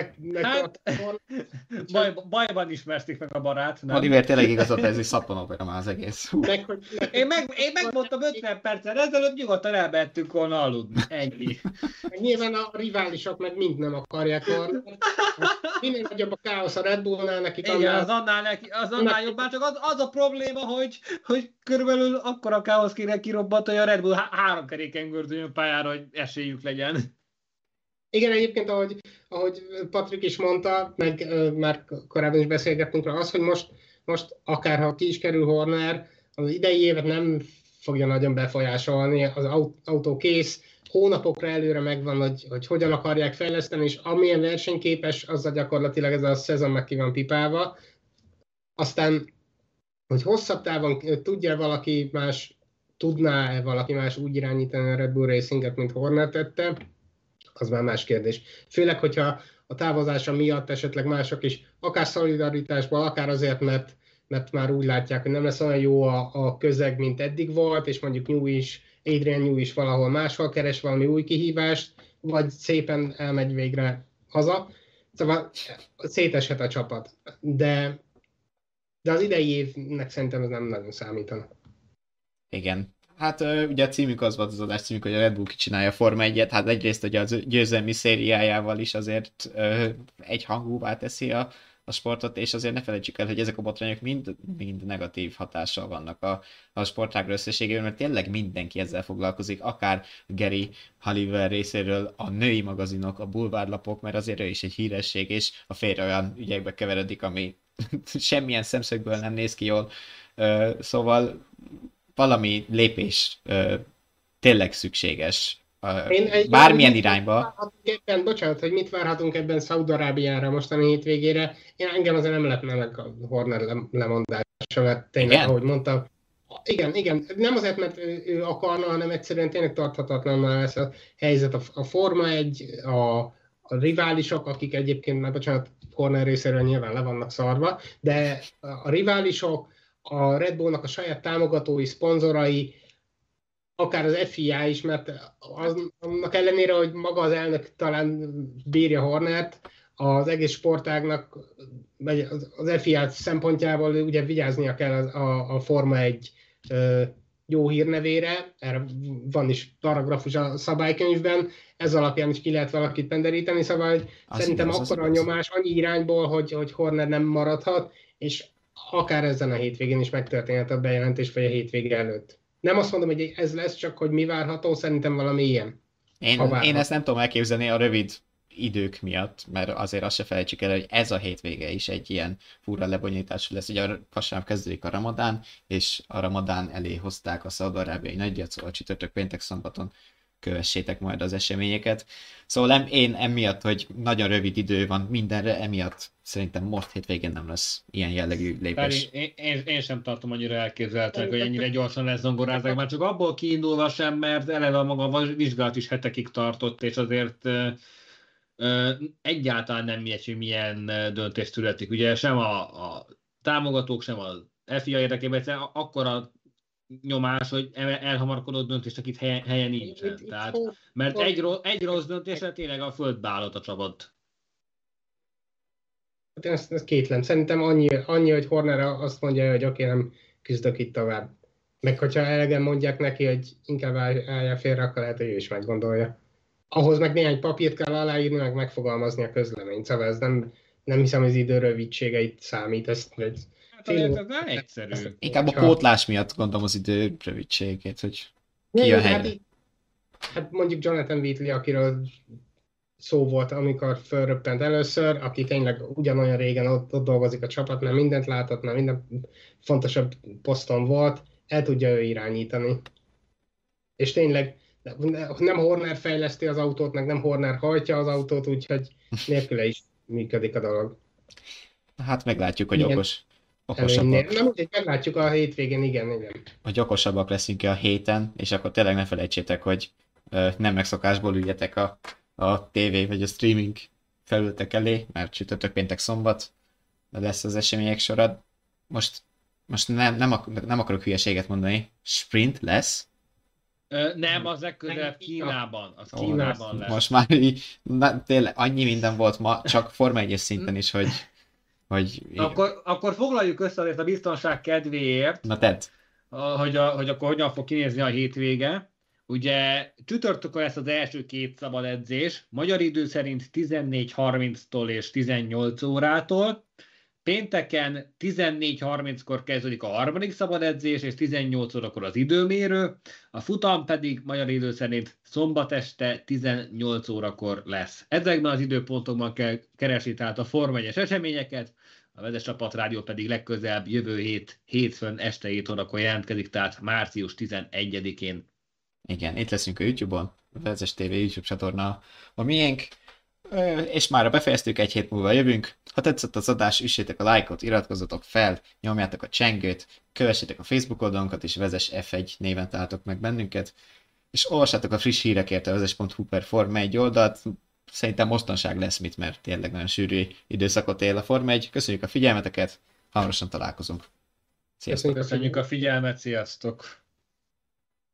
bajban ismerték meg a barát. Oliver tényleg igazat, ez is szappanopera már az egész. Én megmondtam 50 perccel ezelőtt, nyugodtan elmehettünk volna aludni. Ennyi. Nyilván a riválisok meg mind nem akarják volna. Minél nagyobb a káosz a Red Bullnál, nekik igen, az annál jobb. Már csak az a probléma, hogy körülbelül akkora káosz kéne kirobbant, hogy a Red Bull 3 keréken gördüljön pályára, hogy esélyük legyen. Igen, egyébként, ahogy Patrik is mondta, meg már korábban is beszélgettünk rá, az, hogy most akárha ki is kerül Horner, az idei évet nem fogja nagyon befolyásolni, az autó kész, hónapokra előre megvan, hogy hogyan akarják fejleszteni, és amilyen versenyképes, azzal gyakorlatilag ez a szezon meg ki van pipálva. Aztán, hogy hosszabb távon tudja valaki más tudná-e valaki más úgy irányítani a Red Bull Racinget, mint Horner tette, az már más kérdés. Főleg, hogyha a távozása miatt esetleg mások is, akár szolidaritásban, akár azért, mert már úgy látják, hogy nem lesz olyan jó a közeg, mint eddig volt, és mondjuk Adrian Newey is valahol máshol keres valami új kihívást, vagy szépen elmegy végre haza. Szóval széteshet a csapat. De az idei évnek szerintem ez nem nagyon számítana. Igen. Hát ugye a címük az volt, az adás címük, hogy a Red Bull kicsinálja a Forma 1-et, hát egyrészt ugye az győzelmi szériájával is azért egyhangúvá teszi a sportot, és azért ne felejtsük el, hogy ezek a botrányok mind negatív hatással vannak a sportágra összességében, mert tényleg mindenki ezzel foglalkozik, akár Gary Halliwell részéről, a női magazinok, a bulvárlapok, mert azért ő is egy híresség, és a férje olyan ügyekbe keveredik, ami semmilyen szemszögből nem néz ki jól. Szóval valami lépés tényleg szükséges. Bármilyen irányba. Bocsánat, hogy mit várhatunk ebben Szaúd-Arábiára mostani hétvégére. Engem azért nem lepne meg a Horner lemondása, mert tényleg, igen? Ahogy mondtam, igen, nem azért, mert ő akarna, hanem egyszerűen tényleg tarthatatlan lesz a helyzet. A Forma 1, a riválisok, akik egyébként, már bocsánat, Horner részéről nyilván le vannak szarva, de a riválisok, a Red Bullnak a saját támogatói, szponzorai, akár az FIA is, mert annak ellenére, hogy maga az elnök talán bírja Hornert, az egész sportágnak, vagy az FIA szempontjából ugye vigyáznia kell a Forma 1 jó hírnevére, erre van is paragrafus a szabálykönyvben, ez alapján is ki lehet valakit penderíteni, szóval szerintem akkora a nyomás annyi irányból, hogy Horner nem maradhat, és akár ezen a hétvégén is megtörténhet a bejelentés, vagy a hétvége előtt. Nem azt mondom, hogy ez lesz, csak hogy mi várható, szerintem valami ilyen. Én ezt nem tudom elképzelni a rövid idők miatt, mert azért azt se felejtsük el, hogy ez a hétvége is egy ilyen fura lebonyolítású lesz. Ugye vasárnap kezdődik a Ramadán, és a Ramadán elé hozták a szaúd-arábiai nagydíjat, szóval csütörtök, péntek, szombaton kövessétek majd az eseményeket. Szóval én emiatt, hogy nagyon rövid idő van mindenre, emiatt szerintem most hétvégén nem lesz ilyen jellegű lépés. Én sem tartom annyira elképzelhetőnek, hogy ennyire gyorsan lesz zongorázzák, már csak abból kiindulva sem, mert eleve a maga vizsgálat is hetekig tartott, és azért egyáltalán nem mindegy, hogy milyen döntés születik. Ugye sem a támogatók, sem a FIA érdekében, egyszerűen akkora nyomás, hogy elhamarkodott döntést, akit helyen nincsen. Tehát, mert egy rossz döntésre tényleg a földbe állott a csapat. Ezt kétlem. Szerintem annyi, hogy Horner azt mondja, hogy oké, nem küzdök itt tovább. Meg hogyha elegen mondják neki, hogy inkább állja félre, akkor lehet, hogy ő is meggondolja. Ahhoz meg néhány papírt kell aláírni, meg megfogalmazni a közleményt. Szóval ez nem hiszem, hogy az idő rövidsége itt számít. Ez ez egyszerű. Inkább a pótlás miatt gondolom az idő rövidségét, hogy ki a helyre. Hát mondjuk Jonathan Wheatley, akiről szó volt, amikor fölröppent először, aki tényleg ugyanolyan régen ott dolgozik a csapatnál, mindent látott, mert minden fontosabb poszton volt, el tudja ő irányítani. És tényleg nem Horner fejleszti az autót, meg nem Horner hajtja az autót, úgyhogy nélküle is működik a dolog. Hát meglátjuk, hogy okosabbak. Nem úgy, meglátjuk a hétvégén, igen. Hogy okosabbak leszünk a héten, és akkor tényleg ne felejtsétek, hogy nem megszokásból üljetek a tévé vagy a streaming felületek elé, mert csütörtök, péntek, szombat lesz az események sorad. Most nem akarok hülyeséget mondani. Sprint lesz? Nem, az legközelebb Kínában. Az Kínában lesz. Most már tényleg annyi minden volt ma, csak Forma 1-es szinten is, hogy Akkor foglaljuk össze azért a biztonság kedvéért. Na tedd. Hogy akkor hogyan fog kinézni a hétvége. Ugye csütörtökön lesz az első két szabad edzés, magyar idő szerint 14:30-tól és 18 órától. Pénteken 14:30-kor kezdődik a harmadik szabad edzés, és 18 órakor az időmérő. A futam pedig magyar idő szerint szombat este 18 órakor lesz. Ezekben az időpontokban kell keresni tehát a Forma 1-es eseményeket, a Vezes Csapat Rádió pedig legközelebb jövő hétfőn este 7 órakor jelentkezik, tehát március 11-én. Igen, itt leszünk a YouTube-on, a Vezes TV YouTube csatorna a miénk. És már befejeztük, egy hét múlva jövünk. Ha tetszett az adás, üssétek a lájkot, iratkozzatok fel, nyomjátok a csengőt, kövessétek a Facebook oldalunkat, és Vezes F1 néven találtok meg bennünket. És olvassátok a friss hírekért a vezes.hu per Forma 1 oldalt. Szerintem mostanság lesz mit, mert tényleg nagyon sűrű időszakot él a Forma 1. Köszönjük a figyelmeteket, hamarosan találkozunk. Sziasztok! Köszönjük a figyelmet, sziasztok!